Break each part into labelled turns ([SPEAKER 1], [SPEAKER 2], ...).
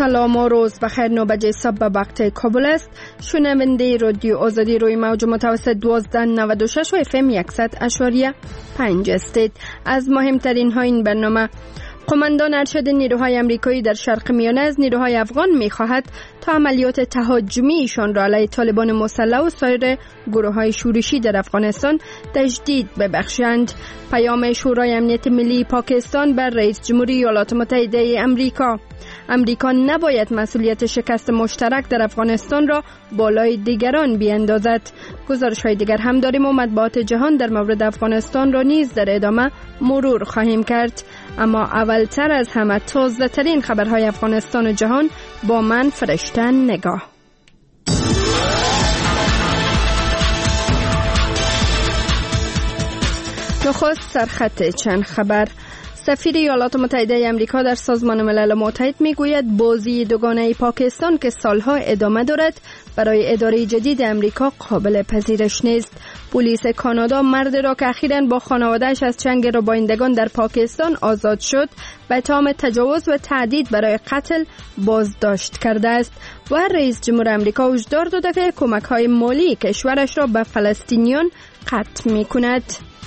[SPEAKER 1] سلام و روز بخیر. 9 بجه صبح به وقت کابل است. شنونده رادیو آزادی روی موج متوسط 1296 و FM 100.5 استید. از مهمترین ها این برنامه: قماندان ارشد نیروهای امریکایی در شرق میانه از نیروهای افغان می‌خواهد تا عملیات تهاجمی ایشان را علیه طالبان مسلح و سایر گروه‌های شورشی در افغانستان تجدید ببخشند. پیام شورای امنیت ملی پاکستان بر رئیس جمهوری ایالات متحده امریکا: امریکا نباید مسئولیت شکست مشترک در افغانستان را بالای دیگران بیاندازد. گزارش‌های دیگر هم داریم و مطبوعات جهان در مورد افغانستان را نیز در ادامه مرور خواهیم کرد. اما اولتر از همه تازه ترین خبرهای افغانستان و جهان با من فرشته نگاه. نخست سرخط چند خبر. سفیر ایالات متحده امریکا در سازمان ملل متحد میگوید بازی دوگانه پاکستان که سالها ادامه دارد برای اداره جدید امریکا قابل پذیرش نیست. پلیس کانادا مرد را که اخیراً با خانواده‌اش از چنگ ربایندگان در پاکستان آزاد شد به اتهام تجاوز و تهدید برای قتل بازداشت کرده است. و رئیس جمهور امریکا هشدار داده که کمک‌های مالی کشورش را به فلسطینیان قطع می‌کند.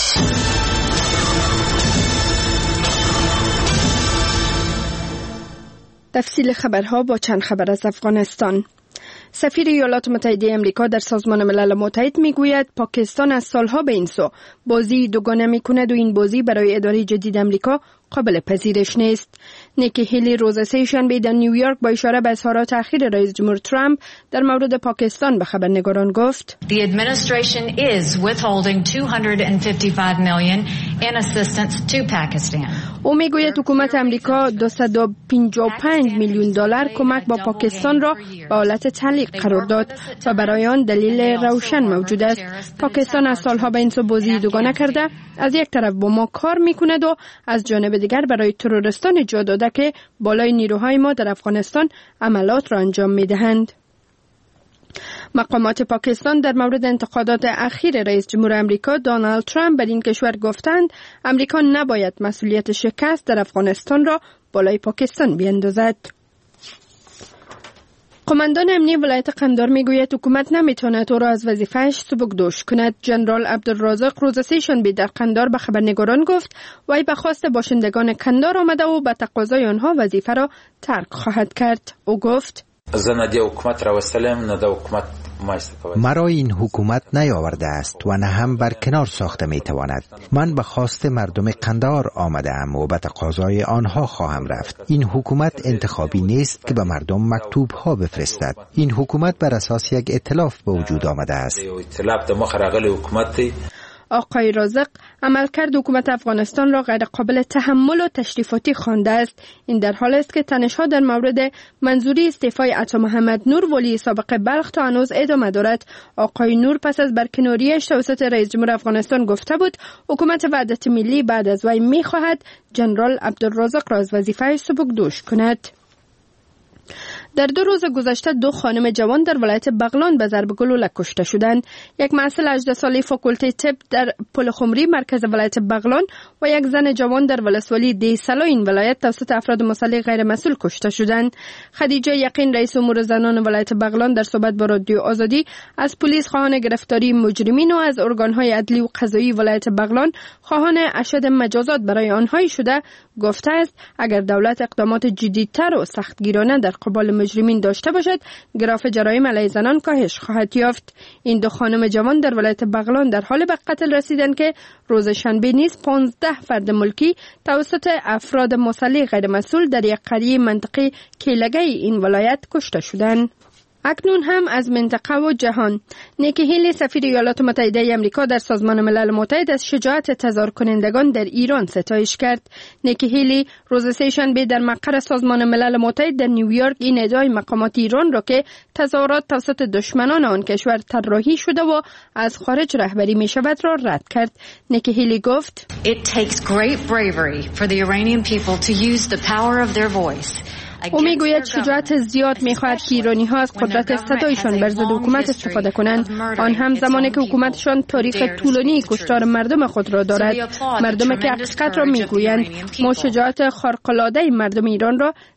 [SPEAKER 1] تفصیل خبرها با چند خبر از افغانستان. سفیر ایالات متحده امریکا در سازمان ملل متحد میگوید پاکستان از سالها به این سو بازی دوگانه میکند و این بازی برای اداره جدید امریکا قابل پذیرش نیست. نیکی هیلی روز سه‌شنبه در نیویورک با اشاره به اظهارات اخیر رئیس جمهور ترامپ در مورد پاکستان به خبرنگاران گفت:
[SPEAKER 2] The administration is withholding 255 million in assistance to Pakistan.
[SPEAKER 1] او میگوید حکومت امریکا 255 میلیون دلار کمک با پاکستان را به حالت تعلیق قرار داد و برای آن دلیل روشن موجود است. پاکستان از سالها به این سو بازی دوگانه کرده، از یک طرف با ما کار میکند و از جانب دیگر برای تروریستان جا داده که بالای نیروهای ما در افغانستان عملات را انجام میدهند. مقامات پاکستان در مورد انتقادات اخیر رئیس جمهور امریکا دونالد ترامپ بر این کشور گفتند امریکا نباید مسئولیت شکست در افغانستان را بالای پاکستان بیندازد. قماندان امنی ولایت قندهار میگوید حکومت نمیتواند او را از وظیفه‌اش سبکدوش کند. جنرال عبدالرازق روز سه‌شنبه در قندهار به خبرنگاران گفت وی به خواست باشندگان قندهار آمده و به تقاضای آنها وظیفه را ترک خواهد کرد. او گفت:
[SPEAKER 3] مرا این حکومت نیاورده است و نه هم برکنار ساخته میتواند. من به خواست مردم قندهار آمده ام و به تقاضای آنها خواهم رفت. این حکومت انتخابی نیست که به مردم مکتوب ها بفرستد. این حکومت بر اساس یک ائتلاف به وجود آمده است.
[SPEAKER 1] آقای رازق عملکرد حکومت افغانستان را غیر قابل تحمل و تشریفاتی خوانده است. این در حال است که تنش‌ها در مورد منظوری استعفای عطا محمد نور ولی سابق بلخ تا هنوز ادامه دارد. آقای نور پس از برکناریش توسط رئیس جمهور افغانستان گفته بود حکومت وحدت ملی بعد از وی می‌خواهد جنرال عبدالرازق را از وظیفه سبکدوش کند. در 2 روز گذشته 2 خانم جوان در ولایت بغلان به ضرب گلوله کشته شدند. یک محصل 18 ساله فاکولته طب در پل خمری مرکز ولایت بغلان و یک زن جوان در ولسوالی دیسلا این ولایت توسط افراد مسلح غیر مسئول کشته شدند. خدیجه یقین رئیس امور زنان ولایت بغلان در صحبت با رادیو آزادی از پلیس خواهان گرفتاری مجرمین و از ارگان‌های عدلی و قضایی ولایت بغلان خواهان اشد مجازات برای آنها شده گفته است اگر دولت اقدامات جدی‌تر و سختگیرانه در قبال مجرمین داشته باشد گراف جرایم علیه زنان کاهش خواهد یافت. این 2 خانم جوان در ولایت بغلان در حال به قتل رسیدند که روز شنبه نیز 15 فرد ملکی توسط افراد مسلح غیر مسئول در یک قریه منطقه کیلگی این ولایت کشته شدند. اکنون هم از منطقه و جهان. نیکی هیلی سفیر ایالات متحده امریکا در سازمان ملل متحد از شجاعت تظاهر کنندگان در ایران ستایش کرد. نیکی هیلی روز سه‌شنبه در مقر سازمان ملل متحد در نیویورک این ادعای مقامات ایران را که تظاهرات توسط دشمنان آن کشور طراحی شده و از خارج رهبری می شود را رد کرد. نیکی هیلی گفت:
[SPEAKER 2] It takes great bravery for the Iranian people to use the power of their voice.
[SPEAKER 1] او میگوید شجاعت زیاد میخواهد که ایرانی ها از قدرت صدایشان بر ضد حکومت استفاده کنند، آن هم زمانی که حکومتشان تاریخ طولانی کشتار مردم خود را دارد، مردمی که حقیقت را میگویند. ما شجاعت خارق‌العاده مردم ایران را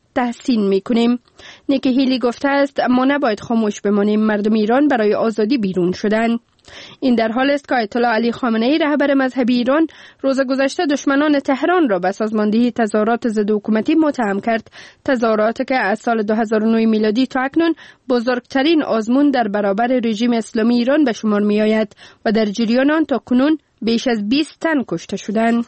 [SPEAKER 1] تحسین میکنیم. نیکی هیلی گفته است ما نباید خاموش بمانیم، مردم ایران برای آزادی بیرون شدند. این در حال است که آیت الله علی خامنه ای رهبر مذهبی ایران روز گذشته دشمنان تهران را به سازماندهی تظاهرات ضد حکومتی متهم کرد. تظاهراتی که از سال 2009 میلادی تا اکنون بزرگترین آزمون در برابر رژیم اسلامی ایران به شمار می آید و در جریان آن تا کنون بیش از 20 تن کشته شدند.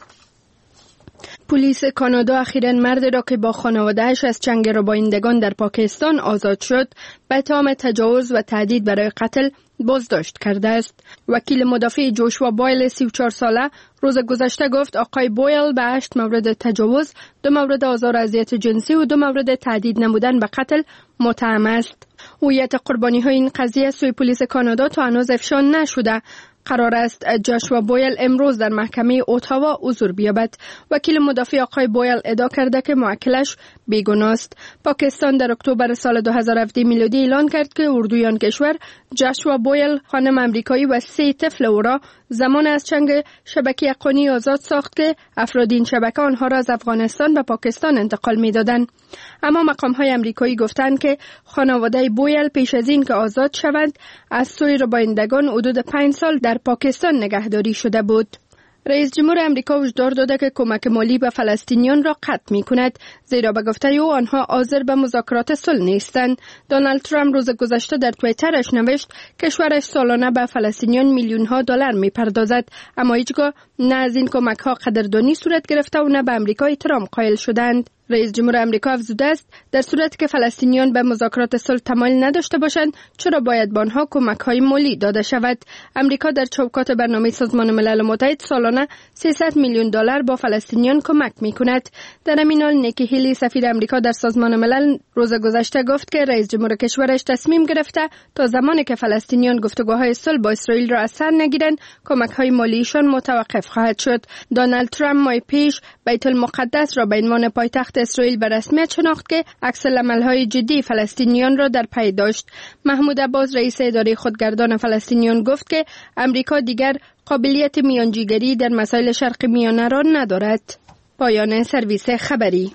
[SPEAKER 1] پلیس کانادا اخیراً مردی را که با خانواده‌اش از چنگ ربایندگان در پاکستان آزاد شد به اتهام تجاوز و تهدید برای قتل بازداشت کرده است. وکیل مدافع جوشوا بویل 34 ساله روز گذشته گفت آقای بویل به 8 مورد تجاوز، 2 مورد آزار و اذیت جنسی و 2 مورد تهدید نمودن به قتل متهم است. هویت قربانی‌های این قضیه سوی پلیس کانادا تا هنوز افشا نشده. قرار است جوشوا بویل امروز در محکمه اتاوا حضور بیابد. وکیل مدافع آقای بویل ادعا کرده که موکلش بیگناه است. پاکستان در اکتبر سال 2017 میلادی اعلان کرد که اردوی آن کشور جوشوا بویل خانم امریکایی و 3 طفل او را زمان از چنگ شبکه اقانی آزاد ساخت که افراد این شبکه آنها را از افغانستان به پاکستان انتقال می‌دادند. اما مقام‌های امریکایی گفتند که خانواده بویل پیش از این که آزاد شوند از سوی ربایندگان حدود 5 سال در پاکستان نگهداری شده بود. رئیس جمهور امریکا هشدار داده که کمک مالی به فلسطینیان را قطع می‌کند، زیرا به گفته او آنها حاضر به مذاکرات صلح نیستند. دونالد ترامپ روز گذشته در توییترش نوشت کشورش سالانه به فلسطینیان میلیون‌ها دلار می‌پردازد، اما هیچگاه نه از این کمک‌ها قدردانی صورت گرفته و نه به امریکا احترام قائل شدند. رئیس جمهور امریکا افزوده است در صورتی که فلسطینیان به مذاکرات صلح تمایل نداشته باشند چرا باید به آنها کمک‌های مالی داده شود؟ امریکا در چوکات برنامه سازمان ملل متحد سالانه 300 میلیون دلار با فلسطینیان کمک می‌کند. در همین حال نیکی هیلی سفیر امریکا در سازمان ملل روز گذشته گفت که رئیس جمهور کشورش تصمیم گرفته تا زمانی که فلسطینیان گفتگوهای صلح با اسرائیل را از سر نگیرند کمک‌های مالیشان متوقف خواهد شد. دونالد ترامپ ماه پیش بیت المقدس را به عنوان پایتخت اسرائیل به رسمیت شناخت که عکس‌العمل‌های جدی فلسطینیان را در پی داشت. محمود عباس رئیس اداره خودگردان فلسطینیان گفت که امریکا دیگر قابلیت میانجیگری در مسائل شرق میانه را ندارد. پایان سرویس خبری.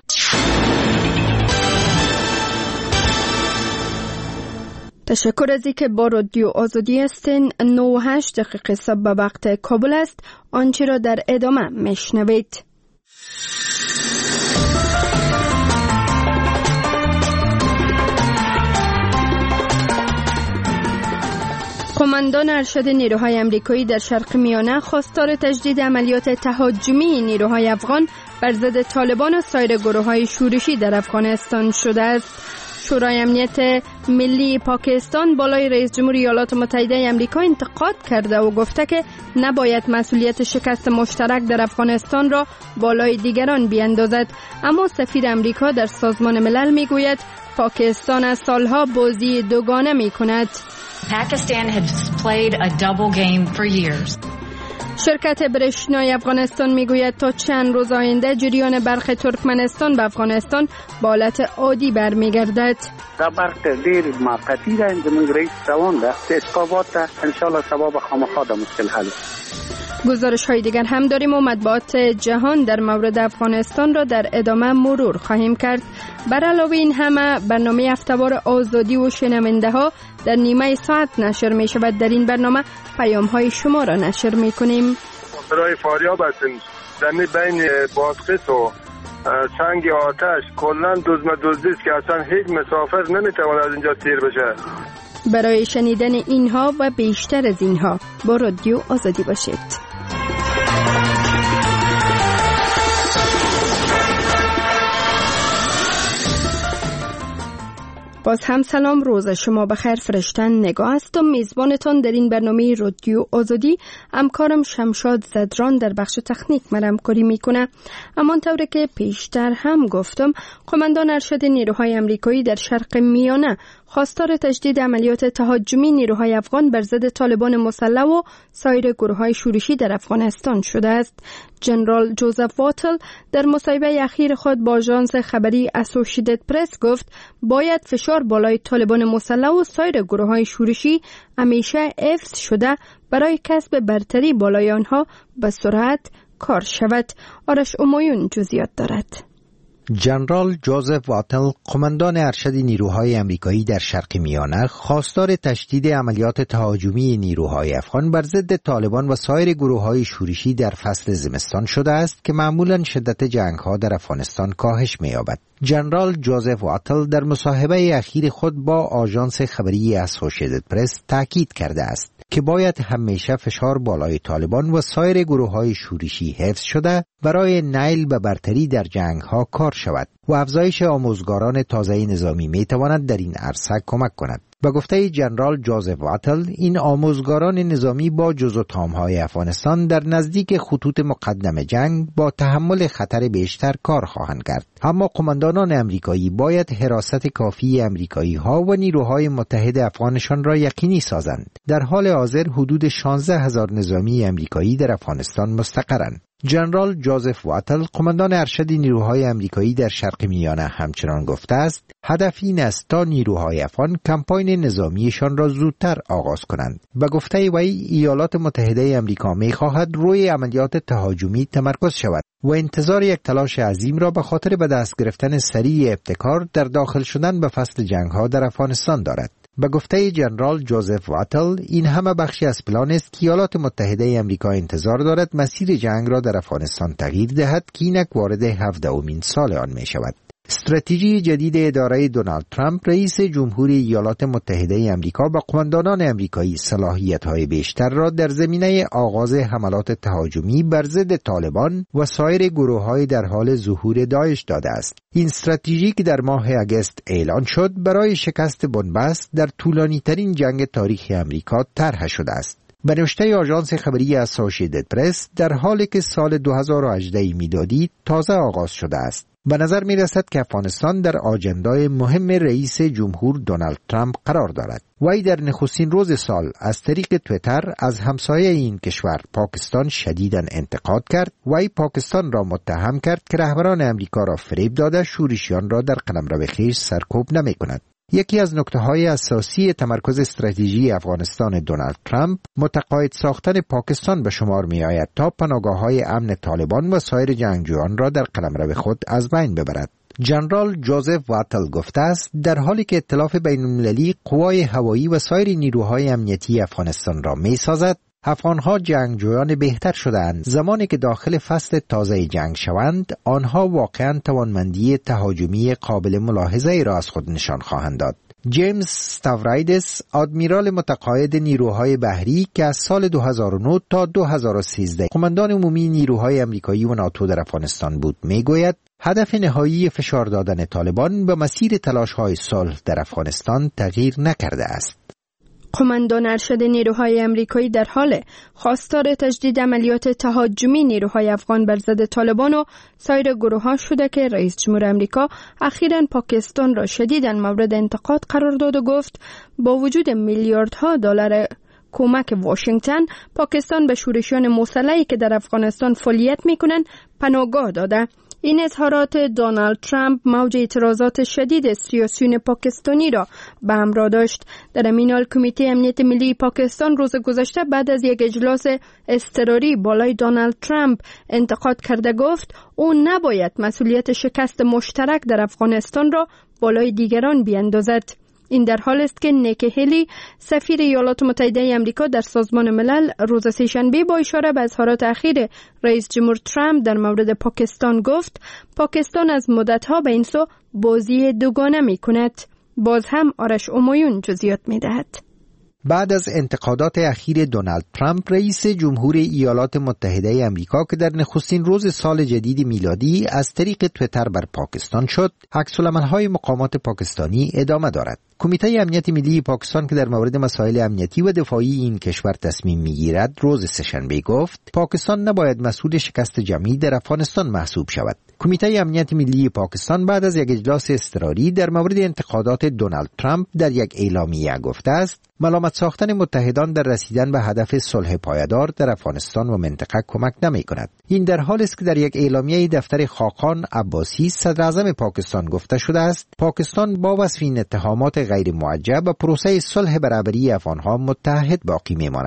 [SPEAKER 1] تشکر از اینکه با رادیو آزادی هستین. 9:08 دقیقه صبح به وقت کابل است. آنچه را در ادامه میشنوید. قماندان ارشد نیروهای امریکایی در شرق میانه خواستار تجدید عملیات تهاجمی نیروهای افغان بر ضد طالبان و سایر گروه‌های شورشی در افغانستان شده است. شورای امنیت ملی پاکستان بالای رئیس جمهور ایالات متحده آمریکا انتقاد کرده و گفته که نباید مسئولیت شکست مشترک در افغانستان را بالای دیگران بیاندازد. اما سفیر امریکا در سازمان ملل میگوید پاکستان از سالها بازی دوگانه میکند.
[SPEAKER 2] Pakistan has played a double game for years.
[SPEAKER 1] شرکت برشنای افغانستان میگوید تا چند روز آینده جریان برق ترکمنستان به افغانستان به حالت عادی برمیگردد.
[SPEAKER 4] دا برق ډیر موقتی ده، زموږ رئیس روان ده، اسقابات ده، انشاءالله سبا به خامخا دا مشکل حل.
[SPEAKER 1] گزارش های دیگر هم داریم و مطبوعات جهان در مورد افغانستان را در ادامه مرور خواهیم کرد. بر علاوه این همه برنامه هفته‌وار آزادی و شنونده ها در نیمه ساعت نشر می شود. در این برنامه پیام های شما را نشر می کنیم.
[SPEAKER 5] برای فاریاب هستیم، در بین بادقس و سنگ آتش کلن دزدی است که اصلا هیچ مسافر نمیتواند از اینجا سیر بشه.
[SPEAKER 1] برای شنیدن اینها و بیشتر از اینها با رادیو آزادی باشید. باز هم سلام، روز شما بخیر. فرشتن نگاه هستم، میزبانتان در این برنامه رادیو آزادی. همکارم شمشاد زدران در بخش تکنیک همکاری میکنه. همانطور که پیشتر هم گفتم، قماندان ارشد نیروهای امریکایی در شرق میانه خواستار تجدید عملیات تهاجمی نیروهای افغان بر ضد طالبان مسلح و سایر گروه‌های شورشی در افغانستان شده است. جنرال جوزف واتل در مصاحبه اخیر خود با آژانس خبری اسوسییتد پرس گفت باید فشار بالای طالبان مسلح و سایر گروه‌های شورشی همیشه حفظ شده برای کسب برتری بالای آنها به سرعت کار شود. آرش امایون جزئیات دارد.
[SPEAKER 3] جنرال جوزف واتل، قماندان ارشد نیروهای آمریکایی در شرق میانه، خواستار تشدید عملیات تهاجمی نیروهای افغان بر ضد طالبان و سایر گروه‌های شورشی در فصل زمستان شده است که معمولاً شدت جنگ‌ها در افغانستان کاهش می‌یابد. جنرال جوزف واتل در مصاحبه اخیر خود با آژانس خبری اسوسییتد پرس تاکید کرده است که باید همیشه فشار بالای طالبان و سایر گروه‌های شورشی حفظ شده برای نیل به برتری در جنگ‌ها کار شود و افزایش آموزگاران تازه نظامی می‌تواند در این عرصه کمک کند. به گفته جنرال جوزف واتل، این آموزگاران نظامی با جز و تام‌های افغانستان در نزدیک خطوط مقدم جنگ با تحمل خطر بیشتر کار خواهند کرد. اما قماندانان امریکایی باید حراست کافی امریکایی‌ها و نیروهای متحد افغانشان را یقینی سازند. در حال حاضر حدود 16,000 نظامی امریکایی در افغانستان مستقرند. جنرال جوزف واتل، قماندان ارشد نیروهای امریکایی در شرق میانه، همچنان گفته است هدف این است تا نیروهای افغان کمپاین نظامیشان را زودتر آغاز کنند. به گفته وی، ایالات متحده امریکا می‌خواهد روی عملیات تهاجمی تمرکز شود و انتظار یک تلاش عظیم را به خاطر به دست گرفتن سریع ابتکار در داخل شدن به فصل جنگ‌ها در افغانستان دارد. به گفته جنرال جوزف واتل، این همه بخشی از پلان است که ایالات متحده امریکا انتظار دارد مسیر جنگ را در افغانستان تغییر دهد که اینک وارد 17مین سال آن می شود. استراتژی جدید اداره دونالد ترامپ، رئیس جمهوری ایالات متحده امریکا، به قماندانان امریکایی صلاحیت‌های بیشتر را در زمینه آغاز حملات تهاجمی بر ضد طالبان و سایر گروه‌های در حال ظهور داعش داده است. این استراتژی که در ماه اگست اعلان شد، برای شکست بنبست در طولانی‌ترین جنگ تاریخ امریکا طرح شده است. به نوشته آژانس خبری اسوسییتد پرس، در حالی که سال 2018 میلادی تازه آغاز شده است، به نظر می رسد که افغانستان در آجندای مهم رئیس جمهور دونالد ترامپ قرار دارد. وی در نخستین روز سال از طریق تویتر از همسایه این کشور پاکستان شدیداً انتقاد کرد. وی پاکستان را متهم کرد که رهبران امریکا را فریب داده شورشیان را در قلمرو خویش سرکوب نمی کند. یکی از نکته‌های اساسی تمرکز استراتژی افغانستان دونالد ترامپ متقاعد ساختن پاکستان به شمار می‌آید تا پناهگاه‌های امن طالبان و سایر جنگجویان را در قلمرو خود از بین ببرد. جنرال جوزف واتل گفته است در حالی که ائتلاف بین‌المللی قوای هوایی و سایر نیروهای امنیتی افغانستان را می‌سازد، افغانها جنگجویان بهتر شدند. زمانی که داخل فصل تازه جنگ شوند، آنها واقعاً توانمندی تهاجمی قابل ملاحظه‌ای را از خود نشان خواهند داد. جیمز ستاورایدس، آدمیرال متقاعد نیروهای بحری که از سال 2009 تا 2013 قماندان عمومی نیروهای امریکایی و ناتو در افغانستان بود، میگوید هدف نهایی فشار دادن طالبان به مسیر تلاش‌های صلح در افغانستان تغییر نکرده است.
[SPEAKER 1] قماندان ارشد نیروهای امریکایی در حال خواستار تجدید عملیات تهاجمی نیروهای افغان بر ضد طالبان و سایر گروه‌ها شده که رئیس جمهور امریکا اخیراً پاکستان را شدیداً مورد انتقاد قرار داد و گفت با وجود میلیاردها دلار کمک واشنگتن، پاکستان به شورشیان مسلحی که در افغانستان فعالیت می‌کنند پناهگاه داده. این اظهارات دونالد ترامپ موج اعتراضات شدید سیاسیون پاکستانی را به همراه داشت. در همین حال کمیته امنیت ملی پاکستان روز گذشته بعد از یک اجلاس اضطراری بالای دونالد ترامپ انتقاد کرده گفت او نباید مسئولیت شکست مشترک در افغانستان را بالای دیگران بیاندازد. این در حال است که نیکی هیلی، سفیر ایالات متحده آمریکا در سازمان ملل، روز سه‌شنبه با اشاره به اظهارات اخیر رئیس جمهور ترامپ در مورد پاکستان گفت پاکستان از مدتها به این سو بازی دوگانه می کند. باز هم آرش امایون جزئیات می دهد.
[SPEAKER 3] بعد از انتقادات اخیر دونالد ترامپ، رئیس جمهور ایالات متحده آمریکا که در نخستین روز سال جدید میلادی از طریق تویتر بر پاکستان شد، عکس‌العمل‌های مقامات پاکستانی ادامه دارد. کمیته امنیت ملی پاکستان که در مورد مسائل امنیتی و دفاعی این کشور تصمیم میگیرد، روز سه‌شنبه گفت پاکستان نباید مسئول شکست جمعی در افغانستان محسوب شود. کمیته امنیت ملی پاکستان بعد از یک اجلاس اضطراری در مورد انتقادات دونالد ترامپ در یک اعلامیه گفته است ملامت ساختن متحدان در رسیدن به هدف صلح پایدار در افغانستان و منطقه کمک نمی کند. این در حالی است که در یک اعلامیه دفتر خاقان عباسی، صدر اعظم پاکستان، گفته شده است پاکستان با وصف این اتهامات غیر موجه به پروسه صلح برابری افغانها متحد باقی می ماند.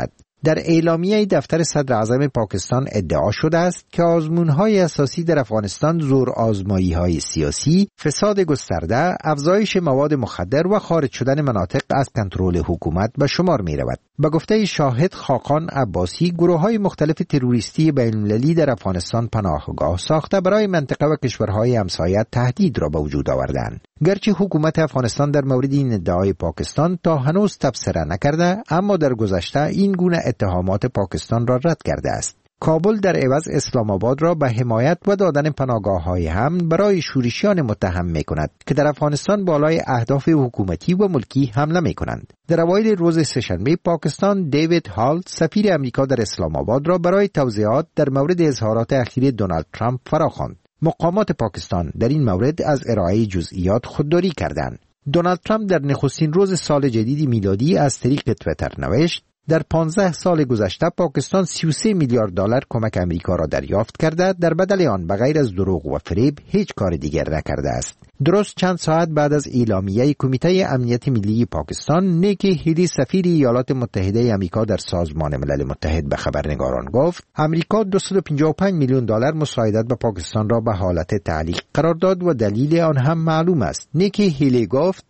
[SPEAKER 3] در اعلامیه دفتر صدر اعظم پاکستان ادعا شده است که آزمون‌های اساسی در افغانستان زور آزمایی‌های سیاسی، فساد گسترده، افزایش مواد مخدر و خارج شدن مناطق از کنترل حکومت به شمار می‌رود. به گفته شاهد خاقان عباسی، گروه‌های مختلف تروریستی بین‌المللی در افغانستان پناهگاه ساخته برای منطقه و کشورهای همسایه تهدید را به وجود آوردند. گرچه حکومت افغانستان در مورد این ادعای پاکستان تا هنوز تبصره نکرده، اما در گذشته این گونه اتهامات پاکستان را رد کرده است. کابل در عوض اسلام آباد را به حمایت و دادن پناهگاه‌های امن برای شورشیان متهم می‌کند که در افغانستان بالای اهداف حکومتی و ملکی حمله می‌کنند. در اوایل روز سه‌شنبه پاکستان دیوید هالت سفیر امریکا در اسلام آباد را برای توضیحات در مورد اظهارات اخیر دونالد ترامپ فراخواند. مقامات پاکستان در این مورد از ارائه جزئیات خودداری کردند. دونالد ترامپ در نخستین روز سال جدید میلادی از طریق توییتر نوشت: در 15 سال گذشته پاکستان 33 میلیارد دلار کمک امریکا را دریافت کرده، در بدل آن بغیر از دروغ و فریب هیچ کار دیگر نکرده است. درست چند ساعت بعد از اعلامیه کمیته امنیت ملی پاکستان، نیکی هیلی سفیر ایالات متحده آمریکا در سازمان ملل متحد به خبرنگاران گفت امریکا 255 میلیون دلار مساعدت به پاکستان را به حالت تعلیق قرار داد و دلیل آن هم معلوم است. نیکی هیلی گفت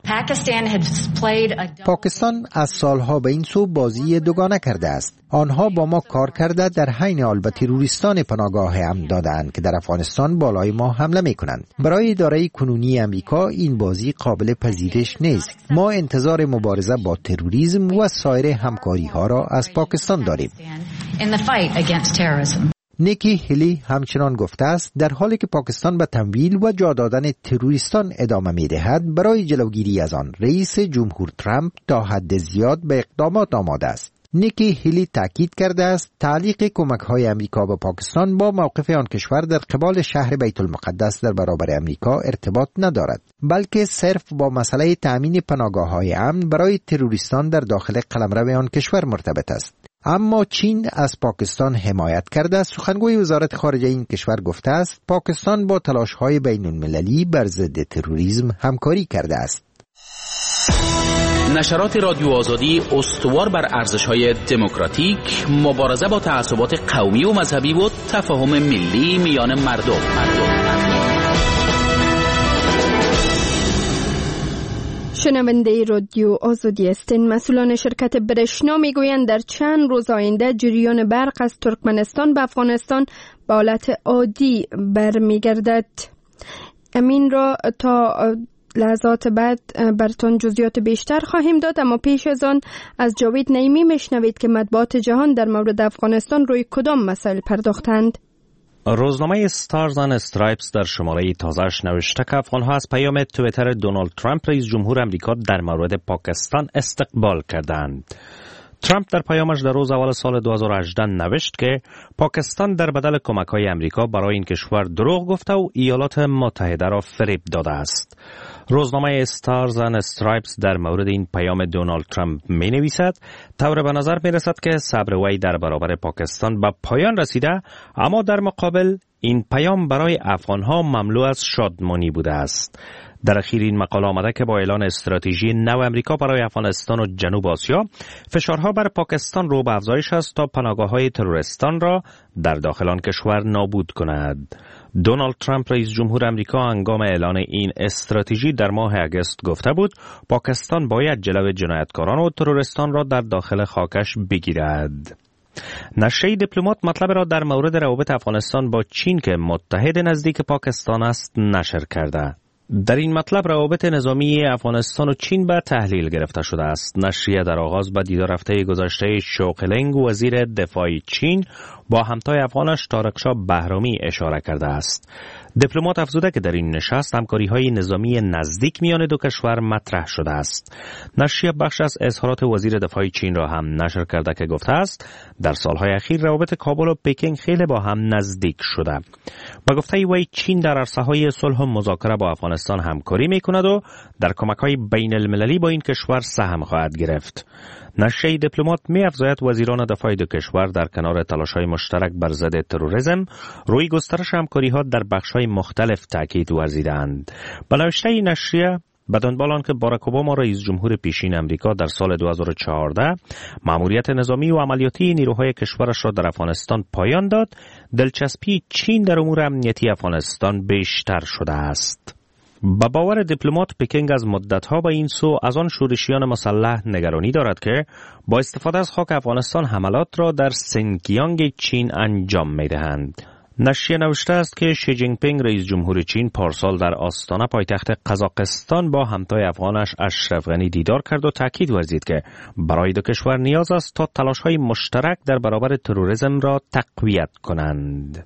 [SPEAKER 3] پاکستان از سالها به این سو بازی دوگانه کرده است. آنها با ما کار کرده، در حین حال به تروریستان پناهگاه امن دادند که در افغانستان بالای ما حمله می‌کنند. برای اداره کنونی امریکا این بازی قابل پذیرش نیست. ما انتظار مبارزه با تروریسم و سایر همکاری‌ها را از پاکستان داریم. نیکی هیلی همچنان گفته است در حالی که پاکستان به تمویل و جا دادن تروریستان ادامه می‌دهد، برای جلوگیری از آن رئیس جمهور ترامپ تا حد زیاد به اقدامات آماده است. نیکی هیلی تاکید کرده است تعلیق کمک‌های امریکا به پاکستان با موقف آن کشور در قبال شهر بیت المقدس در برابر امریکا ارتباط ندارد، بلکه صرف با مسئله تأمین پناهگاه‌های امن برای تروریستان در داخل قلمرو آن کشور مرتبط است. اما چین از پاکستان حمایت کرده است. سخنگوی وزارت خارجه این کشور گفته است پاکستان با تلاش‌های بین‌المللی بر ضد تروریسم همکاری کرده است.
[SPEAKER 6] نشرات رادیو آزادی استوار بر ارزش‌های دموکراتیک، مبارزه با تعصبات قومی و مذهبی و تفاهم ملی میان مردم.
[SPEAKER 1] شنونده رادیو آزادی هستین. مسئولان شرکت برشنا میگویند در چند روز آینده جریان برق از ترکمنستان به افغانستان به حالت عادی برمیگردد. امین را تا لحظات بعد براتون جزئیات بیشتر خواهیم داد، اما پیش از آن از جاوید نعیمی میشنوید که مطبوعات جهان در مورد افغانستان روی کدام مسائل پرداختند.
[SPEAKER 7] روزنامه استارز اند استرایپس در شماره تازه‌اش نوشته که افغان‌ها از پیام توییتر دونالد ترامپ رئیس جمهور آمریکا در مورد پاکستان استقبال کردند. ترامپ در پیامش در روز اول سال 2018 نوشت که پاکستان در بدل کمک‌های آمریکا برای این کشور دروغ گفته و ایالات متحده را فریب داده است. روزنامه استارز اند استرایپس در مورد این پیام دونالد ترامپ می نویسد طور به نظر می رسد که صبر وی در برابر پاکستان به پایان رسیده، اما در مقابل این پیام برای افغانها مملو از شادمانی بوده است. در اخیر این مقاله آمده که با اعلان استراتژی نو امریکا برای افغانستان و جنوب آسیا، فشارها بر پاکستان رو به افزایش است تا پناهگاه‌های تروریستان را در داخل آن کشور نابود کند. دونالد ترامپ رئیس جمهور آمریکا هنگام اعلان این استراتژی در ماه اگست گفته بود پاکستان باید جلو جنایتکاران و تروریستان را در داخل خاکش بگیرد. نشریه دیپلمات مطلب را در مورد روابط افغانستان با چین که متحد نزدیک پاکستان است نشر کرده. در این مطلب روابط نظامی افغانستان و چین به تحلیل گرفته شده است. نشریه در آغاز به دیدار هفته گذشته شوقلنگ وزیر دفاع چین با همتای افغانش طارقشاه بهرامی اشاره کرده است. دیپلمات افزوده که در این نشست همکاری‌های نظامی نزدیک میان دو کشور مطرح شده است. نشریه بخش از اظهارات وزیر دفاع چین را هم نشر کرده که گفته است در سالهای اخیر روابط کابل و پکینگ خیلی با هم نزدیک شده. با گفته وی چین در عرصه‌های صلح و مذاکره با افغانستان همکاری می‌کند و در کمک‌های بین‌المللی با این کشور سهم خواهد گرفت. نشریه دیپلمات می‌افزاید وزیران دفاع دو کشور در کنار تلاش‌های مشترک بر ضد تروریسم روی گسترش همکاری‌ها در بخش‌های مختلف تاکید ورزیدند. به نوشته نشریه به دنبال آنکه باراک اوباما رئیس جمهور پیشین امریکا در سال 2014 مأموریت نظامی و عملیاتی نیروهای کشورش را در افغانستان پایان داد، دلچسپی چین در امور امنیتی افغانستان بیشتر شده است. با باور دیپلمات پکینگ از مدت‌ها به این سو از آن شورشیان مسلح نگرانی دارد که با استفاده از خاک افغانستان حملات را در سینکیانگ چین انجام می‌دهند. نشریه نوشته است که شی جین پینگ رئیس جمهور چین پارسال در آستانه پایتخت قزاقستان با همتای افغانش اشرف غنی دیدار کرد و تاکید ورزید که برای دو کشور نیاز است تا تلاش‌های مشترک در برابر تروریسم را تقویت کنند.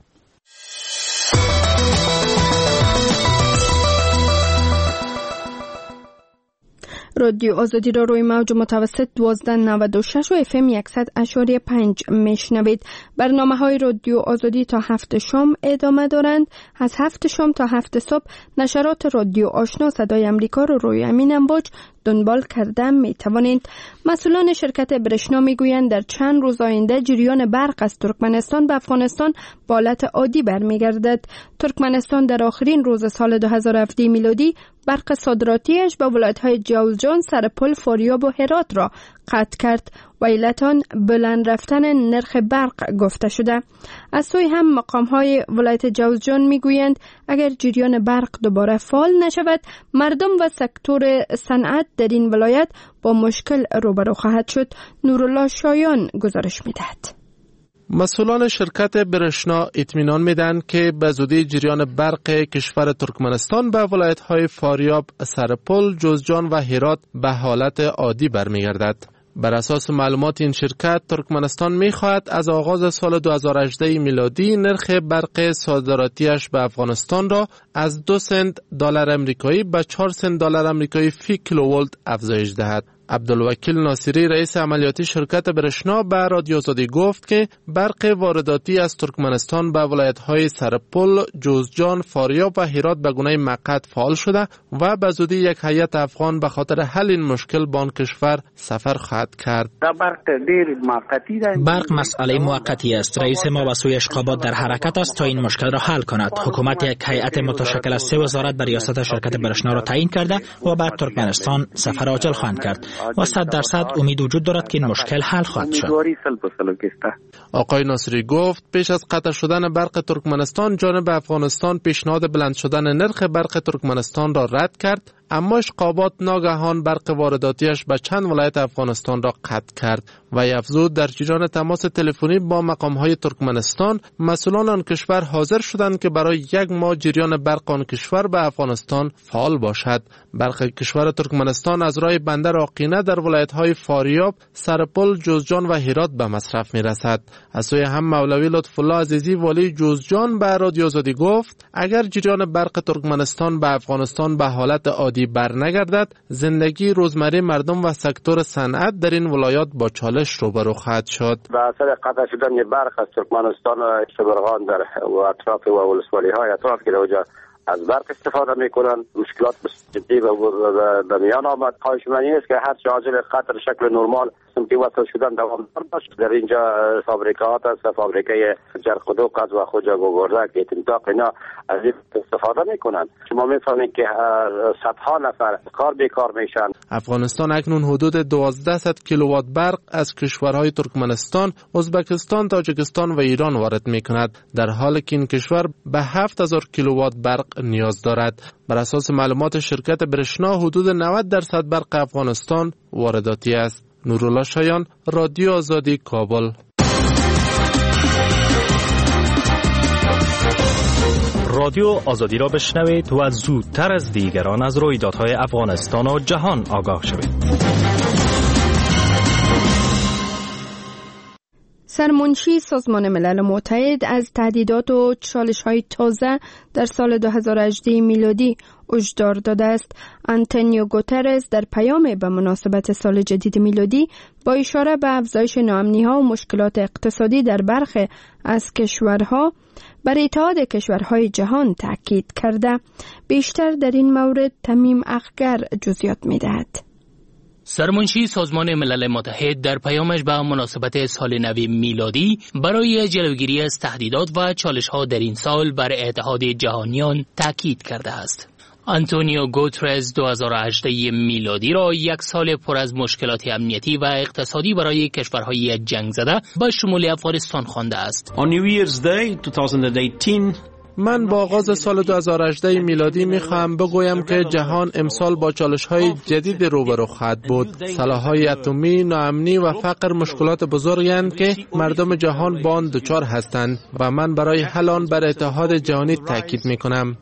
[SPEAKER 1] رادیو آزادی را روی موج متوسط 1296 و FM 100.5 میشنوید. برنامه‌های رادیو آزادی تا 7 شام ادامه دارند. از 7 شام تا 7 صبح نشرات رادیو آشنا صدای امریکا را روی امین امواج دنبال کرده می توانید. مسئولان شرکت برشنا می گویند در چند روز آینده جریان برق از ترکمنستان به افغانستان به حالت عادی برمیگردد. ترکمنستان در آخرین روز سال 2017 میلادی برق صادراتیش به ولایت‌های جوزجان، سرپل، فاریاب و هرات را قطع کرد و علتان بلند رفتن نرخ برق گفته شده. از سوی هم مقام‌های ولایت جوزجان می‌گویند اگر جریان برق دوباره فعال نشود، مردم و سکتور صنعت در این ولایت با مشکل روبرو خواهد شد. نورالله شایان گزارش می‌دهد.
[SPEAKER 8] مسئولان شرکت برشنا اطمینان میدن که به زودی جریان برق کشور ترکمنستان به ولایت‌های فاریاب، سرپل، جوزجان و هرات به حالت عادی برمیگردد. بر اساس معلومات این شرکت، ترکمنستان می‌خواهد از آغاز سال 2018 میلادی نرخ برق صادراتیش به افغانستان را از 2 سنت دلار آمریکایی به 4 سنت دلار آمریکایی فی کیلوولت افزایش دهد. عبدالوکیل ناصری رئیس عملیاتی شرکت برشنا به رادیو آزادی گفت که برق وارداتی از ترکمنستان به ولایت‌های سرپل، جوزجان، فاریاب و هرات به گونه موقت فعال شده و به زودی یک هیئت افغان به خاطر حل این مشکل به آن کشور سفر خواهد کرد.
[SPEAKER 9] برق مسئله موقتی است. رئیس ما به سوی اشقابات در حرکت است تا این مشکل را حل کند. حکومت یک هیئت متشکل از 3 وزارت به ریاست شرکت برشنا را تعیین کرده و به ترکمنستان سفر عاجل خواهند کرد و 100% امید وجود دارد که این مشکل حل خواهد شد.
[SPEAKER 8] آقای ناصری گفت پیش از قطع شدن برق ترکمنستان، جانب افغانستان پیشنهاد بلند شدن نرخ برق ترکمنستان را رد کرد، اما اشقابات ناگهان برق وارداتیش به چند ولایت افغانستان را قطع کرد و افزود در جریان تماس تلفنی با مقام‌های ترکمنستان، مسئولان آن کشور حاضر شدند که برای 1 ماه جریان برق آن کشور به افغانستان فعال باشد. برق کشور ترکمنستان از راه بندر آقینه در ولایت‌های فاریاب، سرپل، جوزجان و هرات به مصرف می‌رسد. از سوی هم مولوی لطف الله عزیزی والی جوزجان به رادیو آزادی گفت اگر جریان برق ترکمنستان به افغانستان به حالت عادی برنگردد، زندگی روزمره مردم و سکتور صنعت در این ولایات با چالش روبرو خواهد شد.
[SPEAKER 10] به اثر قطع شدن برق از ترکمنستان و شبرغان در اطراف و ولسوالی‌های اطراف که اونجا از برق استفاده میکنن، مشکلات جدی به میان آمد. خواهش من این است که هر چه عاجل قطر شکل نرمال سمتی وصل شدن دوامدار باشه. در اینجا فابریکات است، فابریکه جرقدوق است و خوجا گوگردک، اتنتاق، اینا از این استفاده میکنن. شما میفهمید که صدها نفر کار بیکار میشن.
[SPEAKER 8] افغانستان اکنون حدود 1200 کیلووات برق از کشورهای ترکمنستان، ازبکستان، تاجیکستان و ایران وارد میکند، در حالی که این کشور به 7000 کیلووات برق نیاز دارد. بر اساس معلومات شرکت برشنا، حدود 90% برق افغانستان وارداتی است. نورالله شایان، رادیو آزادی، کابل.
[SPEAKER 7] رادیو آزادی را بشنوید و زودتر از دیگران از رویدادهای افغانستان و جهان آگاه شوید.
[SPEAKER 1] سرمنشی سازمان ملل متحد از تهدیدات و چالش‌های تازه در سال 2018 میلادی هشدار داده است. آنتونیو گوترز در پیام به مناسبت سال جدید میلادی با اشاره به افزایش ناامنی‌ها و مشکلات اقتصادی در برخی از کشورها بر اتحاد کشورهای جهان تاکید کرده. بیشتر در این مورد تمیم اخگر جزئیات می‌دهد.
[SPEAKER 11] سرمنشی سازمان ملل متحد در پیامش به مناسبت سال نو میلادی برای جلوگیری از تهدیدات و چالش‌ها در این سال بر اتحاد جهانیان تاکید کرده است. آنتونیو گوترز 2018 میلادی را یک سال پر از مشکلات امنیتی و اقتصادی برای کشورهای جنگ زده با شمول افغانستان خوانده است.
[SPEAKER 12] On New Year's Day 2018
[SPEAKER 8] من با آغاز سال 2018 میلادی میخواهم بگویم که جهان امسال با چالش‌های جدید روبرو خواهد بود. سلاح‌های اتمی، ناامنی و فقر مشکلات بزرگی هستند که مردم جهان با آن دچار هستند و من برای حل آن بر اتحاد جهانی تاکید میکنم.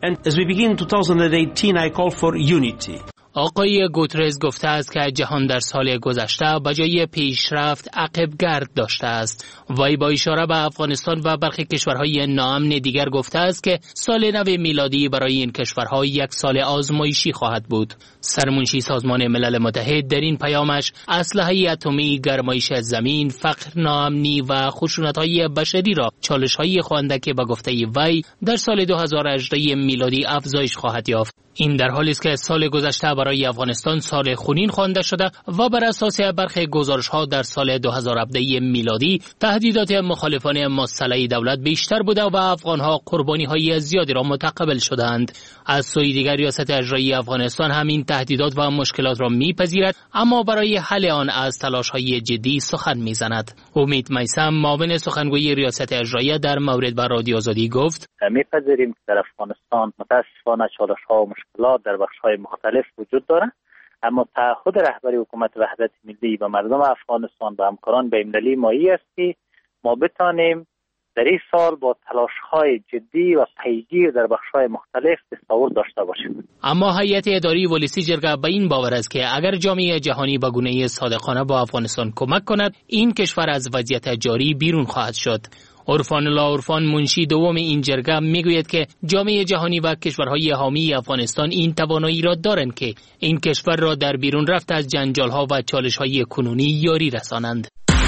[SPEAKER 11] آقای گوترز گفته است که جهان در سال گذشته به جای پیشرفت عقب گرد داشته است. وی با اشاره به افغانستان و برخی کشورهای ناامن دیگر گفته است که سال نو میلادی برای این کشورها یک سال آزمایشی خواهد بود. سرمنشی سازمان ملل متحد در این پیامش اسلحه اتمی، گرمایش زمین، فقر، ناامنی و خشونت‌های بشری را چالش‌هایی خوانده که به گفته وی در سال 2018 میلادی افزایش خواهد یافت. این در حالی است که سال گذشته برای افغانستان سال خونین خوانده شده و بر اساس برخی گزارش‌ها در سال 2017 میلادی تهدیدات مخالفان مسلح دولت بیشتر بوده و افغان‌ها قربانی‌های زیادی را متقبل شدند. از سوی دیگر ریاست اجرایی افغانستان همین تهدیدات و مشکلات را می‌پذیرد، اما برای حل آن از تلاش‌های جدی سخن می‌زند. امید میثم، معاون سخنگوی ریاست اجرایی، در مورد با رادیو آزادی گفت:
[SPEAKER 13] می‌پذیریم که در افغانستان متأسفانه چالش‌ها و مشکلات در بخش‌های مختلف وجود دارد، اما تعهد رهبری حکومت وحدت ملی و مردم افغانستان و همکاران بین‌المللی مایه است که ما بتانیم در این سال با تلاش‌های جدی و پیگیر در بخش‌های مختلف تساوت داشته باشیم.
[SPEAKER 11] اما هیئت اداری ولسی جرگه به این باور است که اگر جامعه جهانی به گونه‌ای صادقانه با افغانستان کمک کند، این کشور از وضعیت جاری بیرون خواهد شد. عرفان الله عرفان، منشی دوم این جرگه، میگوید که جامعه جهانی و کشورهای حامی افغانستان این توانایی را دارند که این کشور را در بیرون رفت از جنجال‌ها و چالش‌های کنونی یاری رسانند.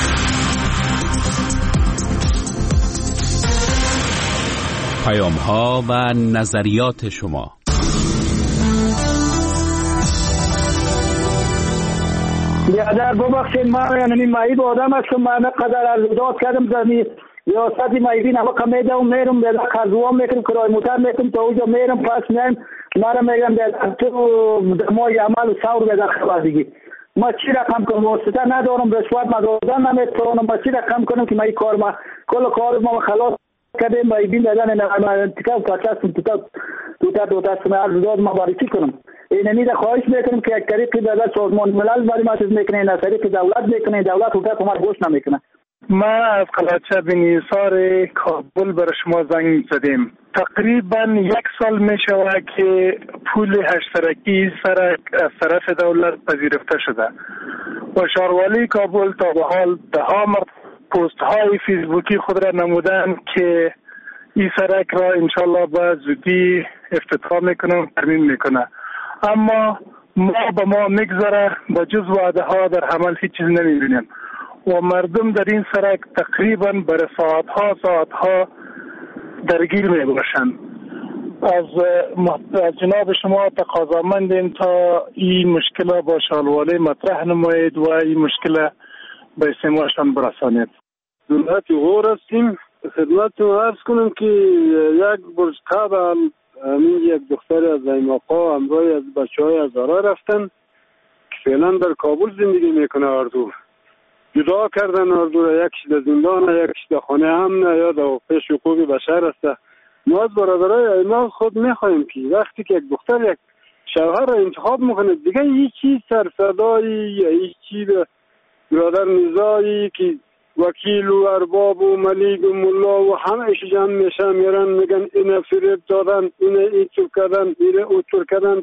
[SPEAKER 6] پیام‌ها و نظریات شما.
[SPEAKER 14] بیادر ببخشید، من معیب آدم هستم. من قدر عرضات کردم در ریاست معیبین اما کمی دوم میرم به خرزوان میکنم، کرای موتر میکنم تا اونجا میرم، پس میرم مرا میگم تو مای عمل سور به خبر دیگه. ما چی رقم کنم؟ واسطه ندارم، رشوت مدادن نمیتونم. ما چی رقم کنم که من کار ما کل کار ما خلاص کردیم معیبین دادن انتخاب کاتاستم تو تا عرضات ما بارکی کنم. اینمی را خواهش میکنم که یک طریقی به سازمان ملل برای ما چیز میکنه، نه طریق دولت میکنه، دولت حکومت ما گوش نمیکنه.
[SPEAKER 5] ما از قلعه بن حصار کابل بر شما زنگ زدیم. تقریبا یک سال می شود که پول اشتراکی سرک از طرف دولت پذیرفته شده و شهروالی کابل تا به حال ده مرد پست های فیسبوکی خود را نمودند که این سرک را انشالله به زودی افتتاح میکنه، ترمیم میکنه، اما ما میگذره با جز وعده ها در عمل هیچ چیز نمیبینیم و مردم در این سرک تقریبا برای ساعتها درگیر می باشند. از جناب شما تقاضامندیم تا این مشکل با شالواله مطرح نمایید و این مشکل به استماعشان برسانید.
[SPEAKER 15] دولت غور هستیم. خدمت عرض کنم که یک برج قبل یک دختر از ایماقا همراه از بچه های هزاره رفتن که فعلا در کابل زندگی میکنه. اردو جدا کردن اردو را، یکش در زندان، یکش در خانه امن یا در پیش حقوق بشر است. ما از برادرای ایماق خود میخواهیم که وقتی که یک دختر یک شوهر را انتخاب میکنه دیگه هیچی سرصدایی یا هیچی برادر نزایی که وکیل و ارباب و ملیگ و ملا و همهش جمع میشن میرن میگن این فریب دادن، این اینطور کردن، این اونطور کردن.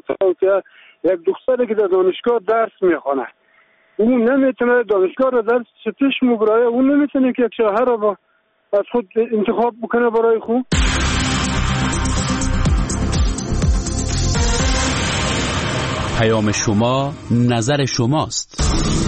[SPEAKER 15] یک دختری که در دانشگاه درس میخونه اون نمیتونه دانشگاه را درس چطش مگرایه، اون نمیتونه که یک شوهر را از خود انتخاب بکنه برای خود.
[SPEAKER 6] پیام شما نظر شماست.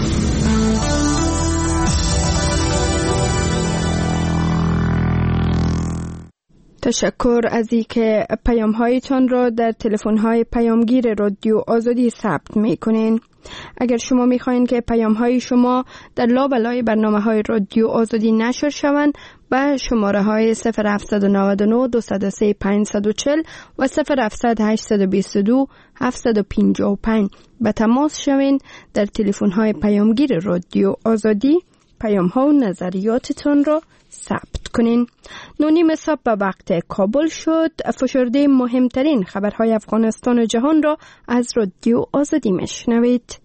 [SPEAKER 1] تشکر از اینکه پیام هایتان را در تلفن های پیامگیر رادیو آزادی ثبت میکنین. اگر شما میخواین که پیام های شما در لابلای برنامه های رادیو آزادی نشر شوند، به شماره های 0799 203 540 و 0700 822 755 به تماس شوین. در تلفن های پیامگیر رادیو آزادی پیام ها و نظریاتتان را ثبت کنین. 9:30 صبح به وقت کابل شد. فشرده مهمترین خبرهای افغانستان و جهان را از رادیو آزادی میشنوید.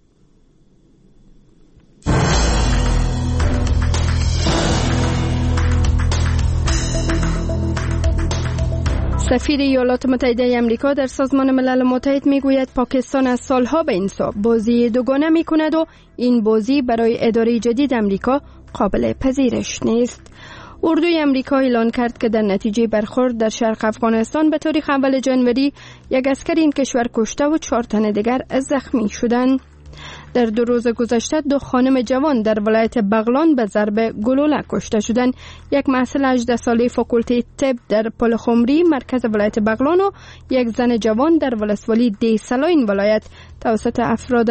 [SPEAKER 1] سفیر ایالات متحده آمریکا در سازمان ملل متحد میگوید پاکستان از سالها به این سو بازی دوگانه میکند و این بازی برای اداره جدید آمریکا قابل پذیرش نیست. اردوی آمریکا اعلان کرد که در نتیجه برخورد در شرق افغانستان به تاریخ اول ژانویه یک عسکر این کشور کشته و 4 تن دیگر زخمی شدند. در 2 روز گذشته 2 خانم جوان در ولایت بغلان به ضرب گلوله کشته شدند. یک محصل 18 ساله فاکولته طب در پلخمری مرکز ولایت بغلان و یک زن جوان در ولسوالی دیسلا این ولایت توسط افراد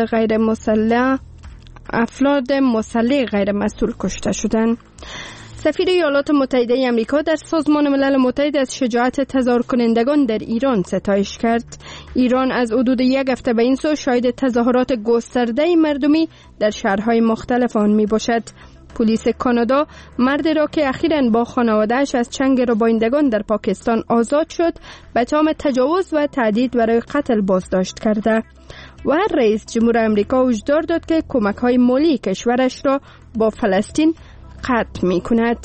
[SPEAKER 1] مسلح غیر مسئول کشته شدند. سفیر ایالات متحده آمریکا در سازمان ملل متحد از شجاعت تظاهر کنندگان در ایران ستایش کرد. ایران از حدود 1 هفته به این سو شاهد تظاهرات گسترده مردمی در شهرهای مختلف آن می باشد. پلیس کانادا مردی را که اخیراً با خانواده‌اش از چنگ ربایندگان در پاکستان آزاد شد به تهم تجاوز و تهدید برای قتل بازداشت کرده و رئیس جمهور آمریکا هشدار داد که کمک‌های مالی کشورش را با فلسطین قطع می کند.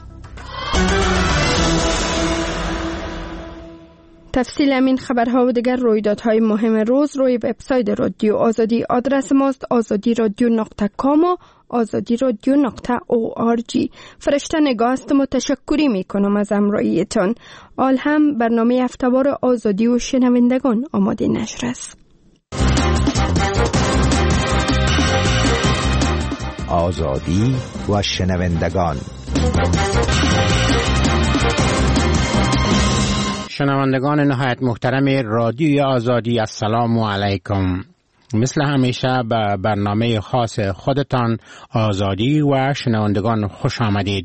[SPEAKER 1] تفصیل همین خبرها و دیگر رویدادهای مهم روز روی وبسایت رادیو آزادی. آدرس ماست azadi.radio.com و azadi.radio.org. فرشته نگاه هستم و تشکری می کنم از همراهیتان. آل هم برنامه هفته‌وار آزادی و شنوندگان آماده نشر است.
[SPEAKER 3] آزادی و شنوندگان.
[SPEAKER 16] شنوندگان نهایت محترم رادیوی آزادی، السلام علیکم. مثل همیشه به برنامه خاص خودتان آزادی و شنوندگان خوش آمدید.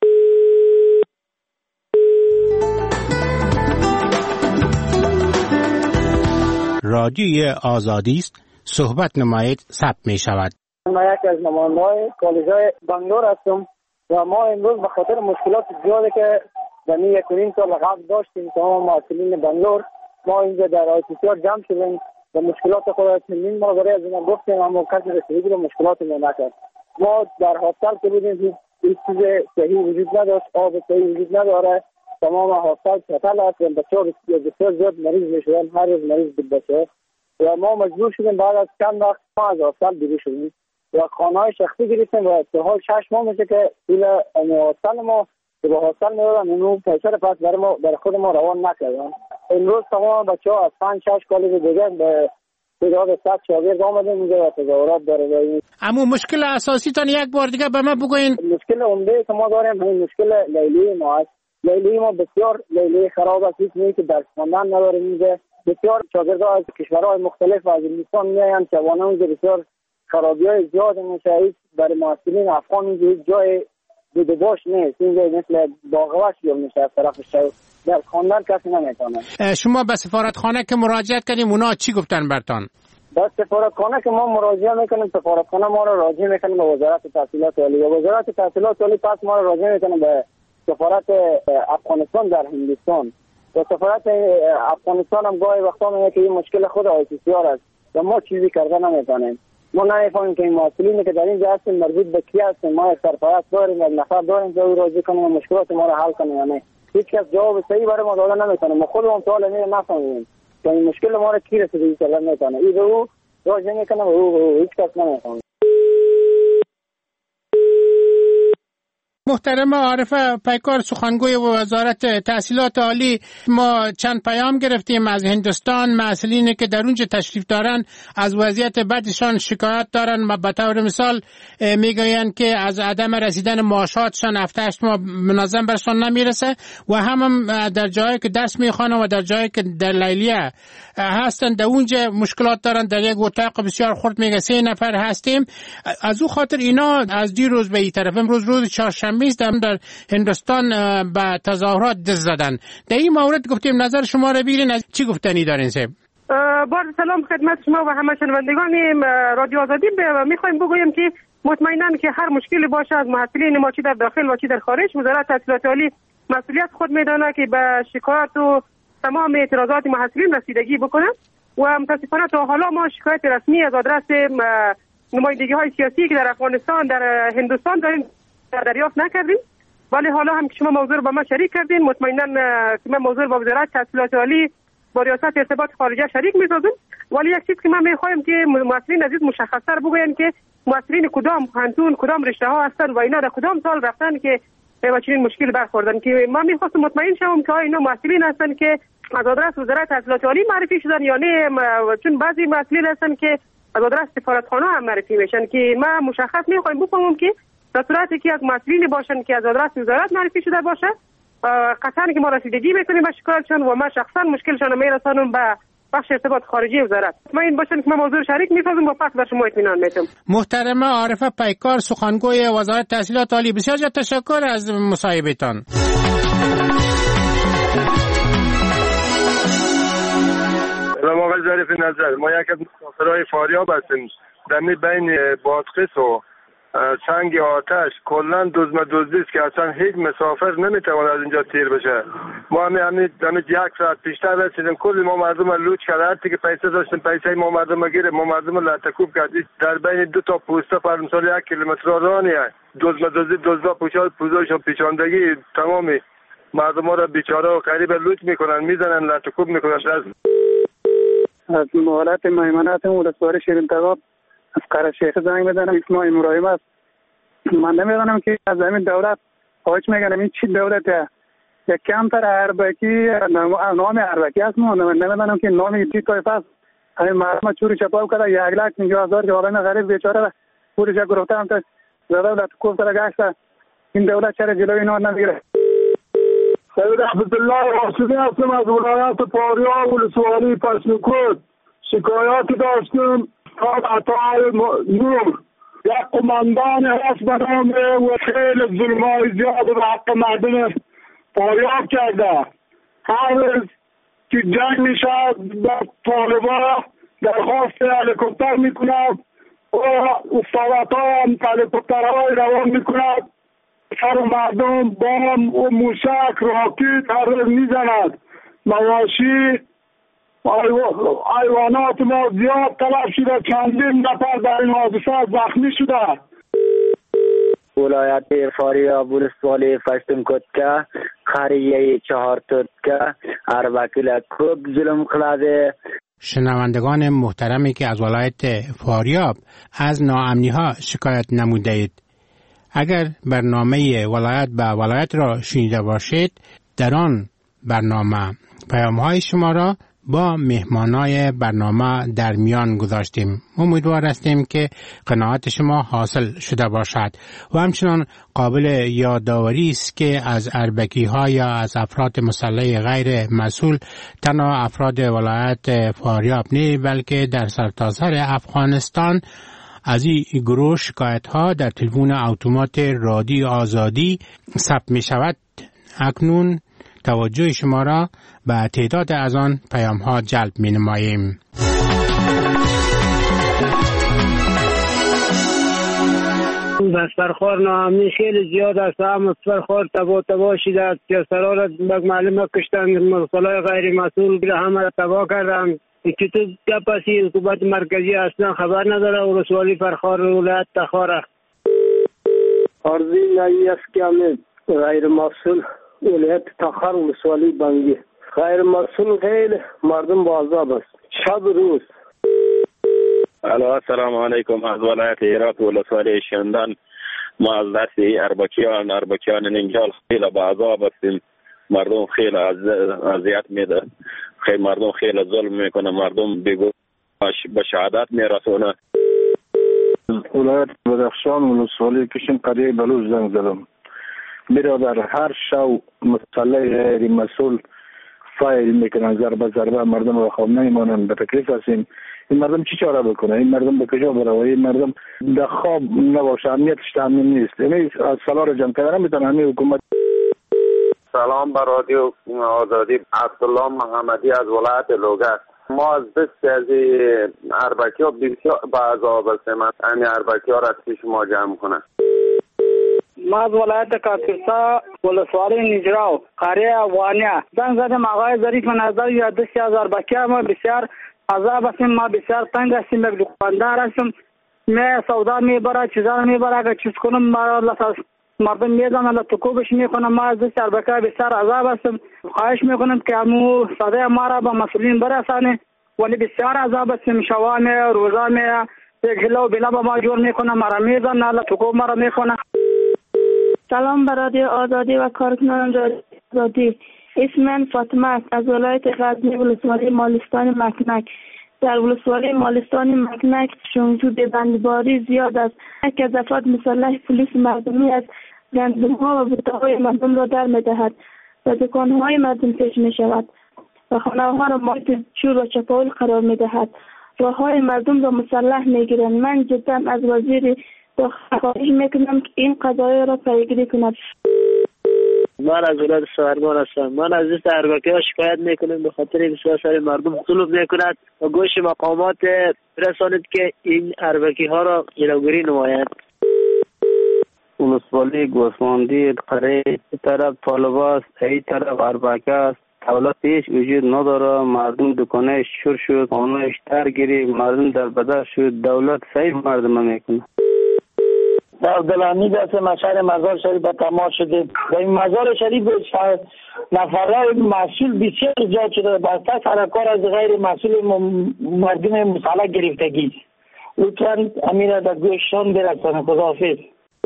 [SPEAKER 16] رادیوی آزادی است، صحبت نمایید ثبت می شود.
[SPEAKER 17] من یکی از نماینده‌های کالج‌های بنگلور هستم و ما امروز به خاطر مشکلات زیادی که در 1.5 سال قبل داشتیم تمام معلولین بنگلور، ما اینجا در آی‌سی جمع شدیم و مشکلات خود را چندین ما برای از اینا گفتیم اما کسی رسیدگی به مشکلات ما نکرد. ما در هاستل که بودیم هیچ چیز صحیح وجود نداشت، آب صحیح وجود نداره، تمام هاستل شتل است و بچه‌ها بسیار زیاد مریض میشدن، هر روز مریض بود بچه و ما مجبور شدیم بعد از چند وقت ما از هاستل بیرون شدیم و خانه‌های شخصی گرفتیم و تا حال 6 ماه میشه که پول هاستل ما که با هاستل میدادن اونو پیسه رو پس برای خود ما روان نکردن. امروز تمام بچه‌ها از 5-6 کالج دیگه به تعداد 100 شاگرد آمدن اینجا و تظاهرات داره.
[SPEAKER 16] اما مشکل اساسی تان یک بار دیگه به ما بگوین.
[SPEAKER 17] مشکل عمده که ما داریم همین مشکل لیلی ما است. لیلی ما بسیار لیلی خراب است، هیچ نیست که درس خواندن نداریم اینجا. بسیار شاگردها از کشورهای مختلف از هندوستان میاین جوانان اینجا بسیار خرابی‌های زیاد میشه. برای معلولین افغان اینجا هیچ جای دیده باش نیست، اینجا مثل باغوش یا میشه از طرف شهر در خواندن کسی نمیتونه.
[SPEAKER 16] شما به سفارتخانه که مراجعت کردیم اونا چی گفتن برتان؟
[SPEAKER 17] به سفارتخانه که ما مراجعه میکنیم، سفارتخانه ما رو راجع میکنه به وزارت تحصیلات عالی و وزارت تحصیلات عالی پس ما رو راجع میکنه به سفارت افغانستان در هندوستان و سفارت افغانستان هم گاهی وقتا میگه که این مشکل خود ICCR است و ما چیزی کرده نمیتونیم. ما نمیفهمیم که این مسئولینی که در اینجا هستیم مربوط به کی هستن. ما یک سرپرست داریم، یک نفر داریم که او راضی کنیم و مشکلات ما رو حل کنیم یا نه. هیچ کس جواب صحیح برای ما دادن نمیتونه. ما خودمون سوال نفهمیم که این مشکل ما رو کی رسیدگی کردن نمیتونه. این به او راضی میکنه و او هیچ کس نمیفهمه.
[SPEAKER 16] محترم عارف پیکار، سخنگوی وزارت تحصیلات عالی، ما چند پیام گرفتیم از هندوستان. مسئولینی که در اونجا تشریف دارن از وضعیت بدشان شکایت دارن و به طور مثال میگویند که از عدم رسیدن معاشاتشان 7-8 ماه منظم برشان نمیرسه و هم در جایی که درس میخوانن و در جایی که در لیلیه هستن در اونجا مشکلات دارن. در یک اتاق بسیار خرد میگه 3 نفر هستیم. از او خاطر اینا از دیروز به این طرف، امروز روز چهارشنبه است، در هندوستان به تظاهرات دست زدن. در این مورد گفتیم نظر شما را بگیرین، از چی گفتنی دارین صاحب؟
[SPEAKER 18] با سلام خدمت شما و همه شنوندگان رادیو آزادی. میخوایم بگویم که مطمئناً که هر مشکلی باشه از محصلین ما چی در داخل و چی در خارج، وزارت تحصیلات عالی مسئولیت خود میدانه که به شکایت و تمام اعتراضات محصلین رسیدگی بکنه و متاسفانه تا حالا ما شکایت رسمی از آدرس نمایندگی های سیاسی که در افغانستان در هندوستان داریم دریافت نکردیم، ولی حالا هم که شما موضوع رو با ما شریک کردین، مطمئناً که من موضوع با وزارت تحصیلات عالی با ریاست ارتباط خارجه شریک می‌سازم. ولی یک چیز که من می‌خوایم که مسئولین عزیز مشخص‌تر بگوین که مسئولین کدام پانتون کدام رشته ها هستن و اینا در کدام سال رفتن که با چنین مشکل برخوردن، که من می‌خواستم مطمئن شوم که اینا مسئولین هستن که از آدرس وزارت تحصیلات عالی معرفی شدن یا نه، چون بعضی مسئولین هستن که از آدرس سفارتخانه هم معرفی میشن، که ما مشخص می‌خوایم بفهمم که در صورتی که از مسئولین باشن که از آدرس وزارت معرفی شده باشه قطعاً که ما رسیدگی میکنیم به شکایتشان و ما شخصا مشکلشان رو میرسانم به بخش ارتباط خارجی وزارت. مطمئن باشن که ما موضوع شریک میسازم و پس بر شما اطمینان میدم.
[SPEAKER 16] محترم عارفه پیکار، سخنگوی وزارت تحصیلات عالی، بسیار تشکر از مصاحبهتان.
[SPEAKER 19] سلام آقای ظریف نظر، ما یک از مسافرهای فاریاب هستیم. در بین بادغیس و سنگ آتش کلا دزدی است که اصلا هیچ مسافر نمیتواند از اینجا تیر بشه. ما همین یک ساعت پیشتر رسیدیم، کلی ما مردم لوچ کرد، هرچی که پیسه داشتیم پیسه ما مردم گیره، ما مردم لطکوب کردیم. در بین 2 تا پوسته پر مثال 1 کیلومتر رانیه دزدا پوزایشون پیچاندگی تمامی مردم را بیچاره و قریب لوچ میکنن، میزنن، لطکوب میکنن.
[SPEAKER 14] از مهارت میمنات ولسوالی شیرین تگاب از قره‌شیخ زنگ بزنم. اسماعیل مرایم است. من نمیدونم که از همین دولت خواهش میکنم این چی دولته، یک کمتر اربکی نام اربکی است. من نمیدونم که نام چی طایفه است. همین مردم چوری چپاو کرده 1,50,000 جوان غریب بیچاره پولش گرفته هم تا دولت کوفت گشته. این دولت چرا جلوی اینا نمیگیره؟
[SPEAKER 15] سید عبدالله راشدی هستم از ولایت فاریاب ولسوالی پشمکود. شکایاتی داشتیم از عطای نور، یک قماندان هست به نام و خیلی ظلمای زیاد به حق مردم فاریاب کرده. هر روز که جنگ میشه با طالبا درخواست هلیکوپتر میکنند و استاوتها هم هلیکوپترهای روان میکنند، سر مردم بام و موشک راکت هر روز میزند. مواشی حیوانات ما زیاد تلف شده، چندین نفر در این حادثه زخمی شده.
[SPEAKER 20] ولایت فاریاب ولسوالی پشتونکود که قریه 4 که اربکیل کوب ظلم خلاده.
[SPEAKER 16] شنوندگان محترمی که از ولایت فاریاب از ناامنی ها شکایت نموده اید، اگر برنامه ولایت به ولایت را شنیده باشید، در آن برنامه پیام های شما را با مهمانای برنامه در میان گذاشتیم. امیدوار هستیم که قناعت شما حاصل شده باشد و همچنان قابل یادآوری است که از اربکی ها یا از افراد مسلح غیر مسئول تنها افراد ولایت فاریاب نه، بلکه در سرتاسر افغانستان از این گروه شکایت ها در تلفن اتومات رادیو آزادی ثبت می شود. اکنون توجه شما را به تعداد از آن پیام ها جلب می نماییم.
[SPEAKER 17] بسترخوار ناامنی خیلی زیاد است. هم بسترخوار تباه شده است. سرا را معلومه کشتن، مسئله غیر مسئول را همه تباه کردن. که تو گپاسی حکومت مرکزی اصلا خبر نداره. ولسوالی فرخار ولایت تخار
[SPEAKER 21] ارزی نایی است که همه غیر مسئول ولایت تخار ولسوالی بنگی غیر مسئول خیلی مردم بازاب است شب روز.
[SPEAKER 10] الو السلام علیکم. از ولایت هرات ولسوالی شندان ما از دست اربکیان نینجال خیلی با عذاب هستیم. مردم خیلی اذیت میده، خیلی مردم خیلی ظلم میکنه، مردم بگو به شهادت میرسونه.
[SPEAKER 2] ولایت بدخشان ولسوالی کشم قریه بلوچ زنگ زدم. میرا در هر شو مسئله غیر مسئول فایل میکنن، ضربه مردم را خواب نمیمانن. به تکلیف هستیم این مردم چی چاره بکنه؟ این مردم به کجا بره؟ و این مردم در خواب نباشه، امنیتش تامین نیست. یعنی از سالار جمع کردن میتونه همین حکومت.
[SPEAKER 22] سلام بر رادیو آزادی. عبدالله محمدی از ولایت لوگر. ما از بسیاری اربکی ها بسیار به عذاب هستیم. این اربکی ها را از پیش ما جمع کنه.
[SPEAKER 17] ما از ولایت کاپیسا ولسوالی نجراو قریه افغانیه زنگ زدم. آقای ظریف نظر یا دستی از اربکی ما بسیار عذاب هستیم. ما بسیار تنگ هستیم، یک دکاندار هستیم. می سودا میبره، چیزا میبره، اگر چیز کنم مردم میزنن لطکوبش میکنم. ما از دست اربکی بسیار عذاب هستیم. خواهش میکنم که امو صدای ما را به مسئولین برسانه. ولی بسیار عذاب هستیم. شوانه روزانه یک هلو بلا با ما جور میکنه، ما را میزنن لطکوب ما را میکنه.
[SPEAKER 23] سلام بر رادیو آزادی و کارکنان رادیو آزادی. اسم من فاطمه است از ولایت غزنی ولسوالی مالستان مکنک. در ولسوالی مالستان مکنک شنجو بندباری زیاد است. یک از افراد مسلح پلیس مردمی از گندم‌ها و بوته‌های مردم را در می‌دهد و دکان‌های مردم پیش می‌شود و خانه‌ها را مورد چور و چپاول قرار می‌دهد. راه‌های مردم را مسلح می‌گیرند. من جدا از وزیر خواهش میکنم که این قضایه را پیگیری کند.
[SPEAKER 24] من از ولایت سوارمان هستم. من از دست اربکی ها شکایت میکنم به خاطر بسیار سر مردم ظلم میکند و گوش مقامات رسانید که این اربکی ها را جلوگیری نمایند.
[SPEAKER 25] ولسوالی گوسفندی قریه طرف طالباست، ای طرف اربکی است. دولت هیچ وجود نداره. مردم دکانه شور شد، خانهش درگیری، مردم در بدر شد. دولت سعی مردم میکنه.
[SPEAKER 26] عبدالحمید هستم از شهر مزار شریف به تماس شدیم. در این مزار شریف نفرهای مسئول بسیار زیاد شده. بسته سرکار از غیر مسئول مردم مسلح گرفتگی. لطفاً امیر در گوششان برسانه. خداحافظ.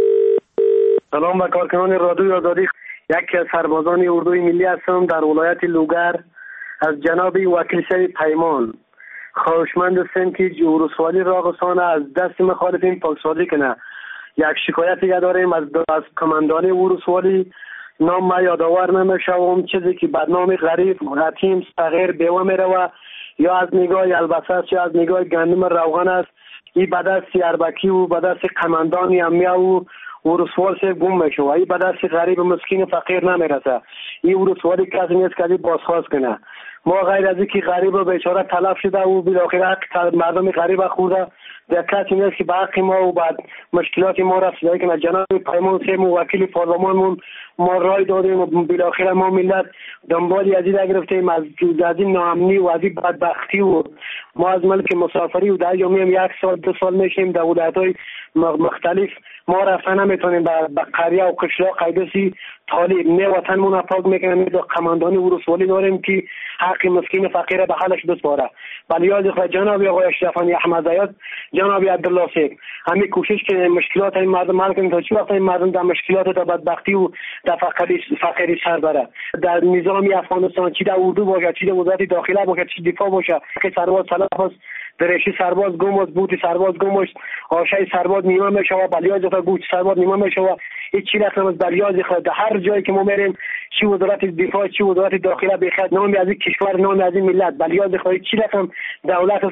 [SPEAKER 5] سلام به کارکنان رادیو آزادی. یکی از سربازان اردوی ملی هستم در ولایت لوگر. از جناب وکیل شهر پیمان خواهشمند هستم که ولسوالی راغستان از دست مخالفین پاکسازی کنه. یک شکایتی داریم از کماندان ولسوالی. نام ما یادآور نمیشوم، چیزی که بدنام غریب یتیم صغیر بیوه میروه یا از نگاه البسه است یا از نگاه گندم روغن است. این به دست اربکی و به دست کماندان امیه و ولسوال سے گم میشه. این به دست غریب مسکین فقیر نمیرسه. این ولسوالی کسی نیست که بازخواست کنه. ما غیر از اینکه غریب و بیچاره تلف شده و بالاخره حق مردم غریب خورده، در کسی نیست که به حق ما و بعد مشکلات ما رسیده کنه. جناب پیمان سیم و وکیل پارلمانمون ما رای دادیم و بالاخره ما ملت دنبالی از این گرفتیم از این ناامنی و از این بدبختی و ما از ملک مسافری و در یومیم 1 سال 2 سال میشیم در ولایت‌های مختلف. ما رفتن نمیتونیم به قریه و قشلاق قیدسی طالب نه وطنمون پاک میکنیم. در قماندانی ولسوالی داریم که حق مسکین فقیر به حالش بسپاره. بلیاد خود جناب آقای اشرفانی احمد زیاد، جناب عبدالله سیب همین کوشش که مشکلات این مردم حل کنیم تا چی وقت این مردم در مشکلات و بدبختی و در فقری سر بره. در نظام افغانستان چی در اردو باشه، چی در وزارت داخله باشه، چی دفاع باشه، که سرباز تلف است، درشی سرباز گم است، بوت سرباز گم است، آشه سرباز نیمه میشه، بلیاد خود بوت سرباز نیمه میشه. هیچ چیز از بلیاد خود در هر جایی که ما میریم، چی وزارت دفاع چی وزارت داخله بخیر نامی از این کشور نامی از این ملت بلیاد خود چی رقم دولت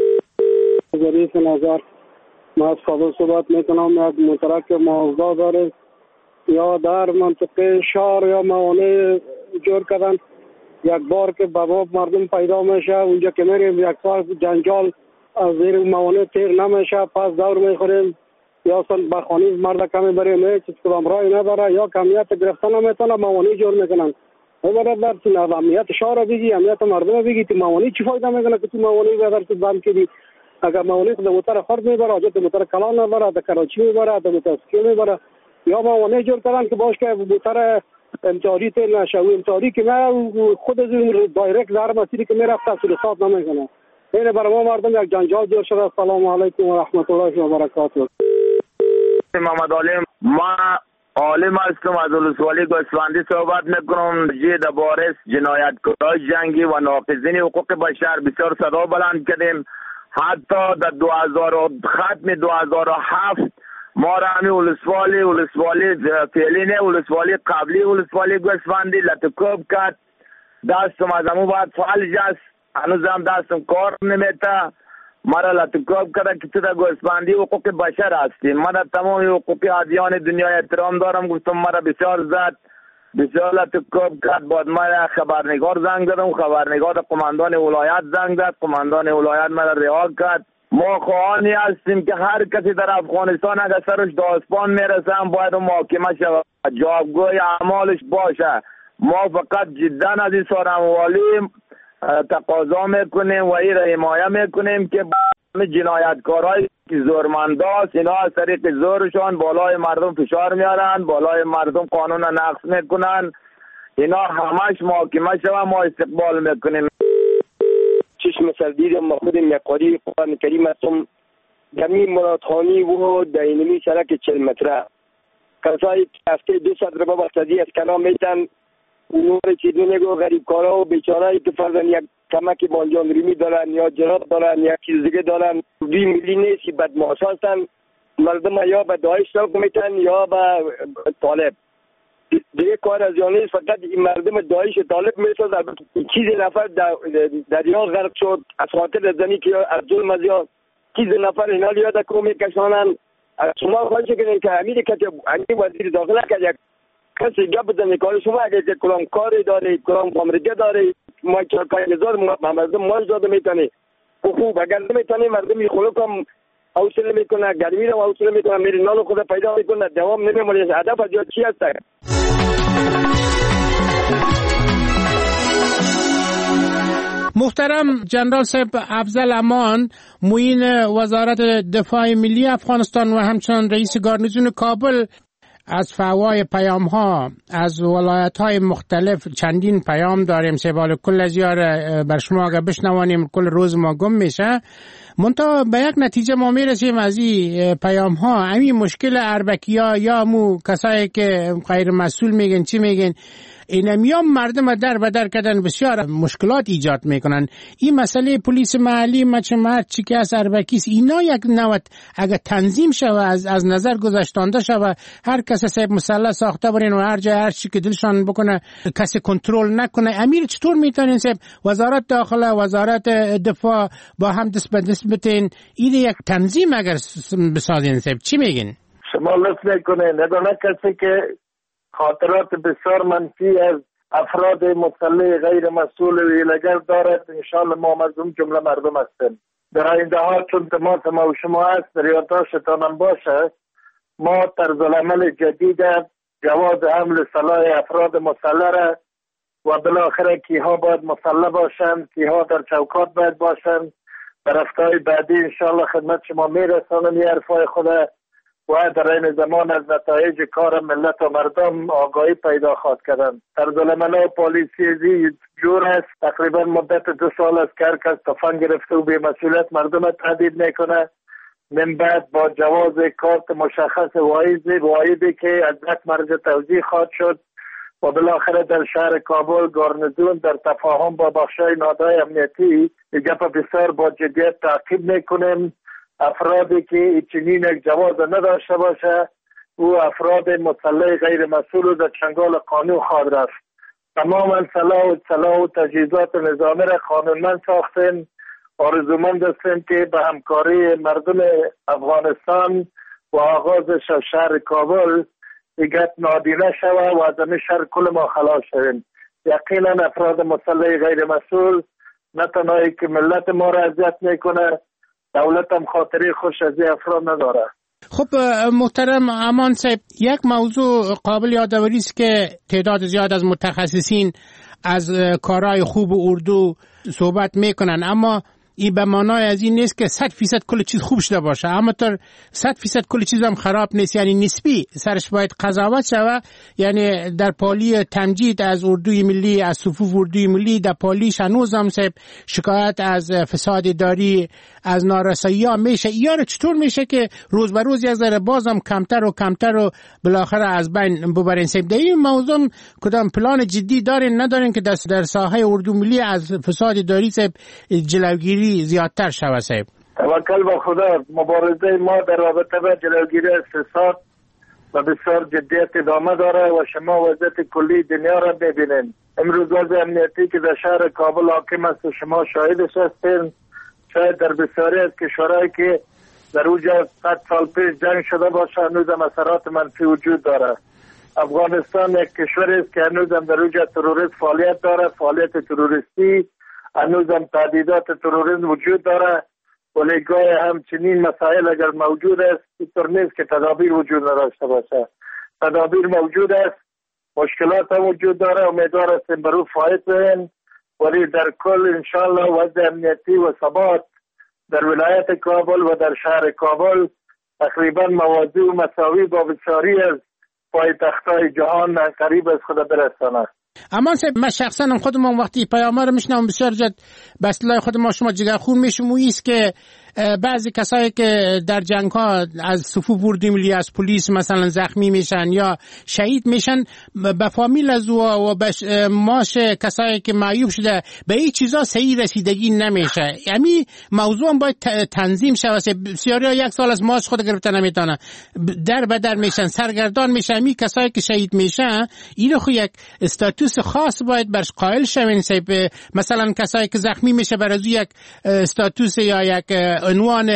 [SPEAKER 21] ظریف نظر. ما از کابل صحبت میکنم. یک مترک موضوع داره یا در منطقه شهر یا موانع جور کردن. یک بار که بابا مردم پیدا میشه اونجا که میریم یک سال جنجال از زیر موانع تیر نمیشه، پس دور میخوریم یا اصلا بخانی مرد کمی بریم چیز کدام رای نداره یا کمیت گرفتن نمیتونه موانع جور میکنن. باید در چین امنیت شهر بگی، امنیت مردم بگی، تی موانع چی فایده میکنه که تی موانع در تو بند کردی. اگر موانع خود موتر خرد میبره، حاجت موتر کلان میبره، در کراچی میبره، در موترسکی میبره یا موانع جور کردن که باش که موتر امتحاری تیل نشه و امتحاری که نه خود از این دایرکت در مسیری که میرفت تحصیلات نمیکنه. این برای ما مردم یک جنجال جور شده. السلام علیکم و رحمت الله و برکاته.
[SPEAKER 22] محمد علیم. ما عالم هستم، از ولسوالی گوسفندی صحبت میکنم. درباره جنایتکارای جنگی و ناقضین حقوق بشر بسیار صدا بلند کردیم. حتی در ختم 2007 ما را همین ولسوالی فعلی نه، ولسوالی قبلی ولسوالی گوسفندی لطکوب کرد. دستم از همون باید فعال است، هنوز هم دستم کار نمیته. مرا لطکوب کرده که تو در گوسفندی حقوق بشر هستی. من در تمام حقوق ادیان دنیا احترام دارم. گفتم مرا بسیار زد، بسیار لطکوب کرد. بعد من خبرنگار زنگ زدم، خبرنگار قماندان ولایت زنگ زد، قماندان ولایت مرا رها کرد. ما خواهانی هستیم که هر کسی در افغانستان اگر سرش داستان میرسه باید محاکمه شود، جوابگوی اعمالش باشه. ما فقط جدا از این سارنوالی تقاضا میکنیم و این را حمایه میکنیم که جنایتکارهای که زورمنداست، اینا از طریق زورشان بالای مردم فشار میارن، بالای مردم قانون نقض میکنن. اینا همش محاکمه شود. ما استقبال میکنیم.
[SPEAKER 4] چشم سر دیدم ما خود مقاری قرآن کریم هستم. دمی مرادخانی و دینمی سرک 40 متره کسایی هفته 200 ربا بستدی از کنا میتن. اونور چیزی نگو غریب کارا و بیچارهایی که فرزن یک کمک بانجانگریمی دارن یا جرات دارن یا چیز دیگه دارن، 2 ملی نیستی بدمعاش هستن. مردم یا به داعش ساق میتن یا به طالب. دیگه کار از یانه فقط این مردم داعش طالب میساز. چیز نفر دریا غرق شد از خاطر زنی که از ظلم از یا چیز نفر اینا یاد کو میکشانن. شما خواهش کنید که امیر که وزیر داخله که یک کسی گپ بزنه کار شما اگر که کلام کاری داره، کلام فامرگه داره، ما کاری نزار مردم ماش داده میتونه خوب. اگر نمیتونه مردم خلق هم حوصله میکنه، گرمی رو حوصله میکنه، میری نال خود پیدا میکنه، دوام نمیمونه. هدف از چی هست؟
[SPEAKER 16] محترم جنرال صاحب افضل امان، معین وزارت دفاع ملی افغانستان و همچنان رئیس گارنیزون کابل از فوای پیام ها از ولایت های مختلف چندین پیام داریم. سبال کل از یار بر شما اگر بشنوانیم کل روز ما گم میشه. منتها به یک نتیجه ما میرسیم از این پیام ها. همین مشکل اربکی ها یا مو کسایی که غیر مسئول میگن چی میگن، این میام مردم در بدر کردن بسیار مشکلات ایجاد میکنن. این مسئله پلیس محلی مرد چی که از اربکیست، اینا یک نوع اگر تنظیم شوه از نظر گذاشتانده شوه، هر کس صاحب مسلح ساخته برین و هر جای هر چی که دلشان بکنه کسی کنترل نکنه. امیر چطور میتونین صاحب وزارت داخله وزارت دفاع با هم دست به دست بتین این یک تنظیم اگر بسازین؟ صاحب چی میگین؟
[SPEAKER 2] شما لطف میکنه ندانه کسی که خاطرات بسیار منفی از افراد مسلح غیر مسئول و ایلگر دارد. انشاءالله ما مردم جمله مردم هستیم. در آینده ها چون تماس ما و شما هست در یادداشتتان هم باشه، ما طرز العمل جدید جواز حمل سلاح افراد مسلح را و بالاخره کیها باید مسلح باشند، کیها در چوکات باید باشند. در هفته‌های بعدی انشاءالله خدمت شما میرسانم یه حرفای خود و در این زمان از نتایج کار ملت و مردم آگاهی پیدا خواهد کردن. طرز العمل پلیسی جور است. تقریبا مدت 2 سال است که هر کس تفنگ گرفته و به مسئولیت مردم تهدید میکنه. من بعد با جواز کارت مشخص واحدی که از یک مرجع توضیح خواهد شد و بالاخره در شهر کابل گارنیزون در تفاهم با بخشای نهادهای امنیتی گپ بسیار با جدیت تعقیب میکنیم. افرادی که چنین یک جواز نداشته باشه او افراد مسلح غیر مسئول در چنگال قانون خواهد رفت. تماما سلاح و تجهیزات نظامی را قانونمند ساختیم. آرزومند هستیم که به همکاری مردم افغانستان و آغازش از شهر کابل دیگر نادیده شود و از همین شهر کل ما خلاص شویم. یقینا افراد مسلح غیر مسئول نه تنهایی که ملت ما را اذیت میکنه، دولت هم خاطری خوش از این افراد نداره.
[SPEAKER 16] خب محترم امان صاحب، یک موضوع قابل یادآوری است که تعداد زیاد از متخصصین از کارهای خوب اردو صحبت میکنن، اما این به معنای از این نیست که 100% کل چیز خوب شده باشه، اما تا 100% کل چیز هم خراب نیست، یعنی نسبی سرش باید قضاوت شود. یعنی در پالی تمجید از اردوی ملی، از صفوف اردوی ملی، در پالیش هنوز هم شکایت از فساد اداری، از نارسایی ها میشه. ایار چطور میشه که روز به روز یک ذره بازم کمتر و کمتر و بالاخره از بین ببرین؟ در این موضوع کدام پلان جدی دارین ندارین که در ساحه اردو ملی از فساد اداری جلوگیری زیادتر شود؟
[SPEAKER 26] توکل به خدا. مبارزه ما در رابطه با جلوگیری از فساد و بسیار جدیت ادامه داره و شما وضعیت کلی دنیا را ببینید. امروز وضع امنیتی که در شهر کابل حاکم است و شما شاهدش هستین، شاید در بسیاری از کشورهایی که در اونجا 100 سال پیش جنگ شده باشه هنوز هم اثرات منفی وجود داره. افغانستان یک کشوری است که هنوز هم در اونجا تروریست فعالیت داره، فعالیت تروریستی، هنوز هم تهدیدات تروریسم وجود داره. ولی گاهی همچنین مسائل اگر موجود است اینطور نیست که تدابیر وجود نداشته باشه. تدابیر موجود است، مشکلات هم وجود داره. امیدوار هستیم برو فایت برین، ولی در کل انشالله وضع امنیتی و ثبات در ولایت کابل و در شهر کابل تقریبا موازی و مساوی با بسیاری از پایتخت‌های جهان قریب از خود برسانه.
[SPEAKER 16] اما من شخصا خودم وقتی پیامبر میشنم بسیار جد به اصطلاح خود ما شما جگرخون میشم و ایست که بعضی کسایی که در جنگ ها از صفوف اردوی ملی از پلیس مثلا زخمی میشن یا شهید میشن، به فامیل از و به ماش کسایی که معیوب شده به این چیزا صحیح رسیدگی نمیشه. یعنی موضوع باید تنظیم شود. بسیاری ها 1 سال از ماش خود گرفته نمیتونن، در به در میشن، سرگردان میشن. می کسایی که شهید میشن اینو خو یک استاتوس خاص باید برش قائل شوین. مثلا کسایی که زخمی میشه برای یک استاتوس یا یک عنوان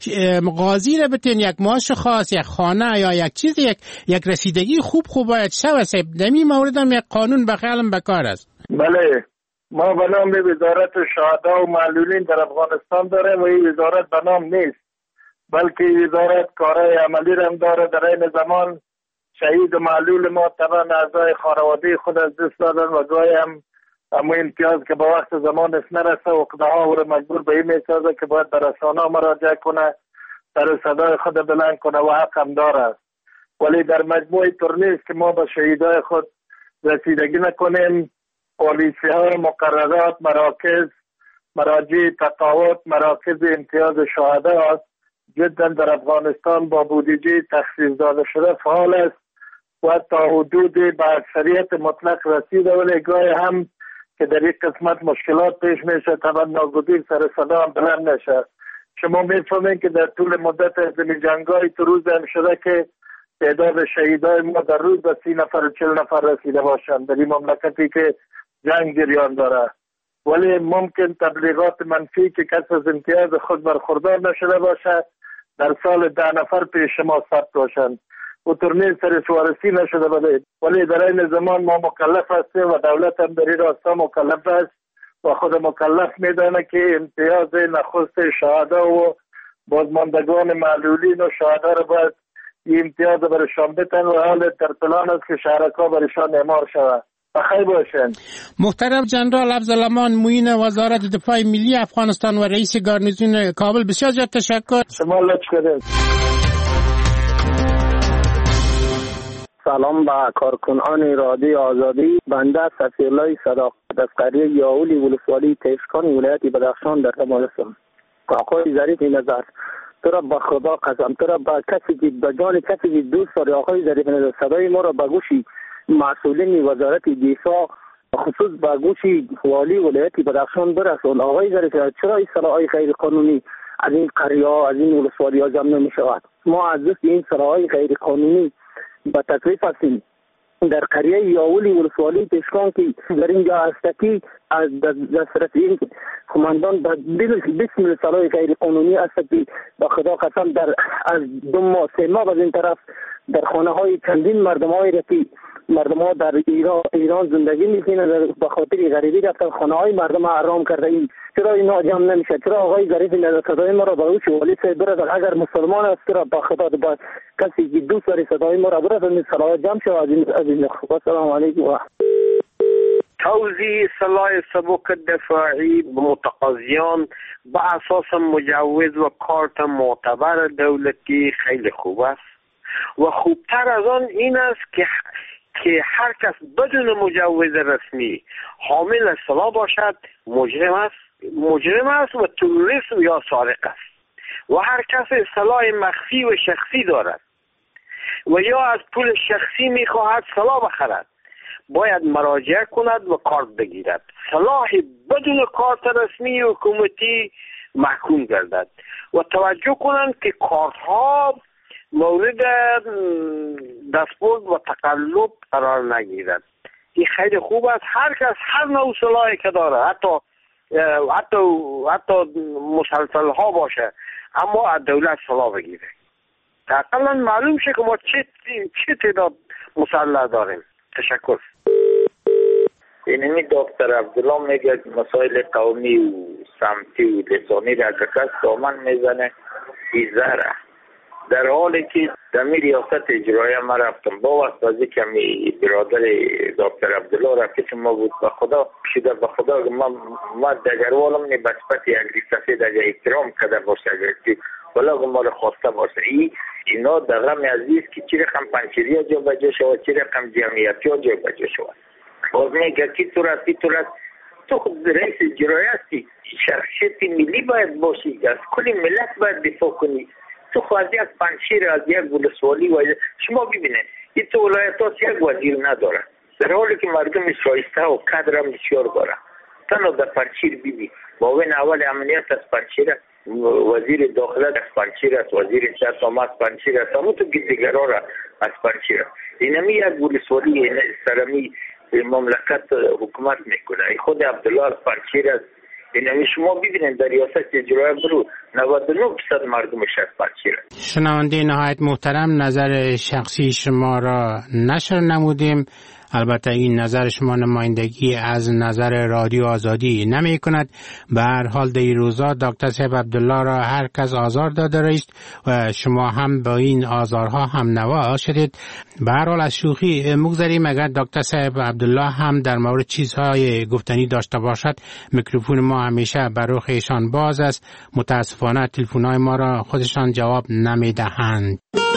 [SPEAKER 16] غازی رو بتین، یک معاش خاص، یک خانه یا یک چیز، یک رسیدگی خوب باید شود. در این مورد هم یک قانون به خیالم بکار است.
[SPEAKER 26] بله، ما به نام وزارت شهدا و معلولین در افغانستان داره و این وزارت به نام نیست، بلکه وزارت کارهای عملی هم داره. در این زمان شهید و معلول ما طبعا اعضای خانواده خود از دست دادن و گاهی هم اما امتیاز که با وقت زمانش نرسه و قدها او مجبور به این میسازه که باید به رسانه مراجعه کنه، در صدای خود بلند کنه و حق هم داره. ولی در مجموع طور نیست که ما به شهیدای خود رسیدگی نکنیم. پالیسی ها، مقررات، مراکز، مراجع تقاعد، مراکز امتیاز شهدا جدا در افغانستان با بودجه تخصیص داده شده فعال است و تا حدود به اکثریت مطلق رسیده، ولی گاهی هم که در یک قسمت مشکلات پیش میشه طبعا ناگزیر سر صدا هم بلند نشه. شما میفهمین که در طول مدت از جنگ‌های تو روز هم شده که تعداد شهیدای ما در روز به 30 نفر و 40 نفر رسیده باشند در این مملکتی که جنگ جریان داره. ولی ممکن تبلیغات منفی که کس از امتیاز خود برخوردار نشده باشه در سال 10 نفر پیش ما ثبت باشند و ترمیم سر سوارسی نشده بده. ولی در این زمان ما مکلف هستیم و دولت هم در این راستا مکلف است و خود مکلف میدانه که امتیاز نخست شهدا و بازماندگان معلولین و شهدا را باید این امتیاز برشان بتن و حال در پلان است که شهرکا برشان اعمار شود. بخیر باشن.
[SPEAKER 16] محترم جنرال افضل امان معین وزارت دفاع ملی افغانستان و رئیس گارنیزون کابل، بسیار زیاد تشکر.
[SPEAKER 26] شما لطف کردید.
[SPEAKER 25] سلام به کارکنان رادیو آزادی. بنده سفیرالله صداقت از قریه یاولی ولسوالی تیشکان ولایت بدخشان در تمام هستم. آقای ظریف نظر، تو را به خدا قسم، تو را به کسی که به جان کسی که دوست داری آقای ظریف نظر، صدای ما را به گوشی مسئولین وزارت دفاع خصوص به گوشی والی ولایت بدخشان برسون. آقای ظریف چرا این صلاح‌های غیر قانونی از این قریه ها از این ولسوالی ها جمع نمی شود؟ ما از دست این صلاح‌های غیر قانونی به تکلیف هستیم. در قریه یاولی ولسوالی تشکان که در اینجا هستکی از دسترس این کماندان به بسم صلاح غیر قانونی است که به خدا قسم در از 2 ماه 3 ماه از این طرف در خانه های چندین مردم های رفتی مردم ها در ایران زندگی میکنند به خاطر غریبی رفتن خانه های مردم ها حرام کرده. این چرا اینا جمع نمیشه؟ چرا آقای ظریف نظر صدای ما را به والی صاحب برسد؟ اگر مسلمان است چرا به خدا با کسی که دوست داری صدای ما را برسد این صلاح جمع شود از این. السلام علیکم.
[SPEAKER 7] توزیع سلاح سبک دفاعی به متقاضیان به اساس مجوز و کارت معتبر دولتی خیلی خوب است و خوبتر از آن این است که هر کس بدون مجوز رسمی حامل سلاح باشد مجرم است و تروریست یا سارق است و هر کس سلاح مخفی و شخصی دارد و یا از پول شخصی میخواهد سلاح بخرد باید مراجعه کند و کارت بگیرد. سلاح بدون کارت رسمی حکومتی محکوم گردد و توجه کنند که کارت ها مورد دستبرد و تقلب قرار نگیرد. این خیلی خوب است. هر کس هر نوع سلاحی که داره حتی مسلسل ها باشه اما از دولت سلاح بگیره. اقلا معلوم شه که ما چه تعداد مسلح داریم. تشکر.
[SPEAKER 8] اینمی دکتر عبدالله میگه مسائل قومی و سمتی و لسانی را که کس دامن میزنه ایزاره. در حالی که در ریاست اجرایی ما رفتم با واسطه کمی برادر دکتر عبدالله رفتی که ما بود به خدا شده به خدا ما دگروالم نی بسپت یک سفید اگه احترام کده باشه اگر ولی ما رو خواسته باشه اینا در غم عزیز که چی رقم پنچیری ها جا بجا شود چی رقم جمعیتی ها جا بجا شود باز میگه کی تو رفتی تو خود رئیس اجرایی هستی شخصیت ملی باید باشی از کلی ملت باید دفاع کنی تو خواهدی از پنچیر از یک ولسوالی و شما ببینید این تو ولایت ها یک وزیر نداره در حالی که مردم شایسته و قدر هم بسیار داره تنها در پنچیر ببین معاون اول امنیت از پنچیر وزیر داخله از پنچیر است وزیر سیاست از پنچیر است همون تو دیگرها را از پنچیر است اینمی یک ولسوالی سرمی مملکت حکومت میکنه خود عبدالله از پنچیر است اینمی شما ببینید در ریاست اجرایی برو 99% مردمش از پنچیر است.
[SPEAKER 16] شنونده نهایت محترم نظر شخصی شما را نشر نمودیم. البته این نظر شما نمایندگی از نظر رادیو آزادی نمی کند. به هر حال در این روزا دکتر صاحب عبدالله را هر کس آزار داده است و شما هم با این آزارها هم نوا شدید. به هر حال از شوخی مگذریم. اگر دکتر صاحب عبدالله هم در مورد چیزهای گفتنی داشته باشد میکروفون ما همیشه بر رخ ایشان باز است. متاسفانه تلفن‌های ما را خودشان جواب نمی دهند.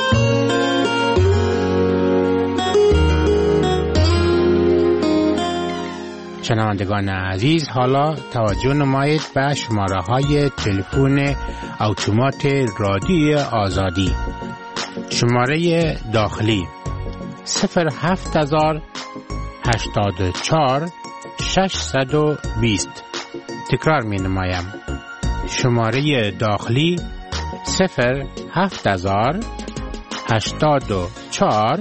[SPEAKER 16] شنوندگان عزیز حالا توجه نمایید به شماره های تلفن اتومات رادیو آزادی. شماره داخلی 07084 620. تکرار می نمایم. شماره داخلی 07084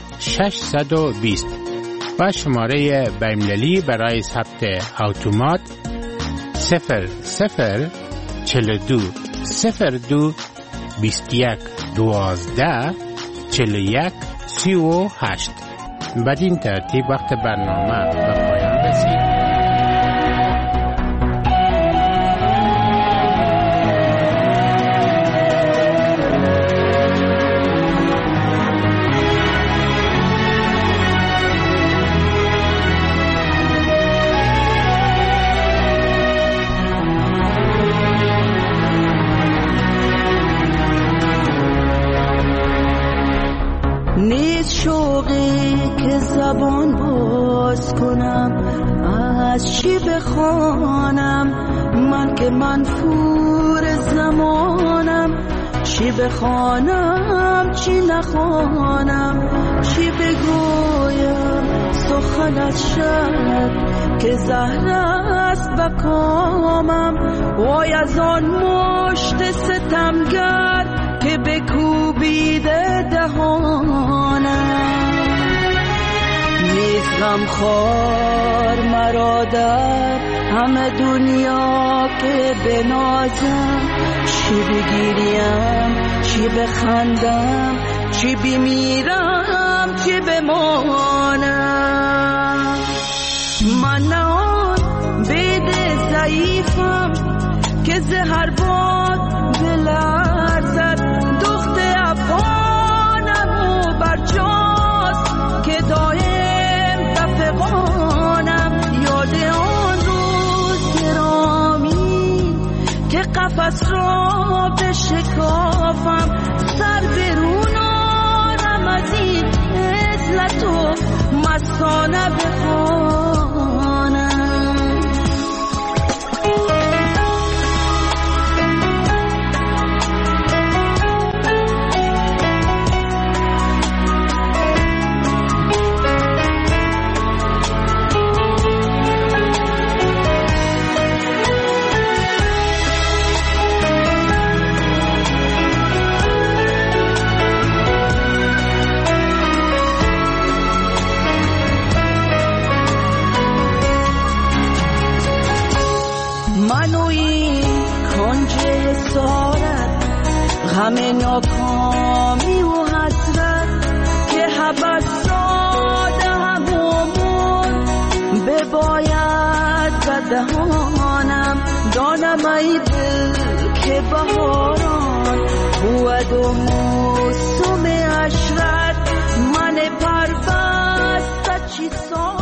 [SPEAKER 16] 620 و شماره بین‌المللی برای ثبت اتومات 0042 02 21 12 41 38. بدین ترتیب وقت برنامه به پایان رسید.
[SPEAKER 9] زبان باز کنم از چی بخوانم من که منفور زمانم چی بخوانم چی نخوانم چی بگویم سخن از شب که زهر است بکامم وای از آن مشت ستمگر که بکوبیده دهانم نیز غمخوار مرا در همه دنیا که بنازم چی بگیریم چی بخندم چی بمیرم چی بمانم من نه آن بید ضعیفم که زهر باد بلرزد دخت افغانم و برجاست که دایم تفقانم قفس را بشکافم، سر برون آرم از این عزلت و مستانه بخوانم. همه ناکامی و حسرت که حبس داده همون بباید بدهانم. دانم ای دل که بهاران بود و موسم عشرت، من پربسته چی سان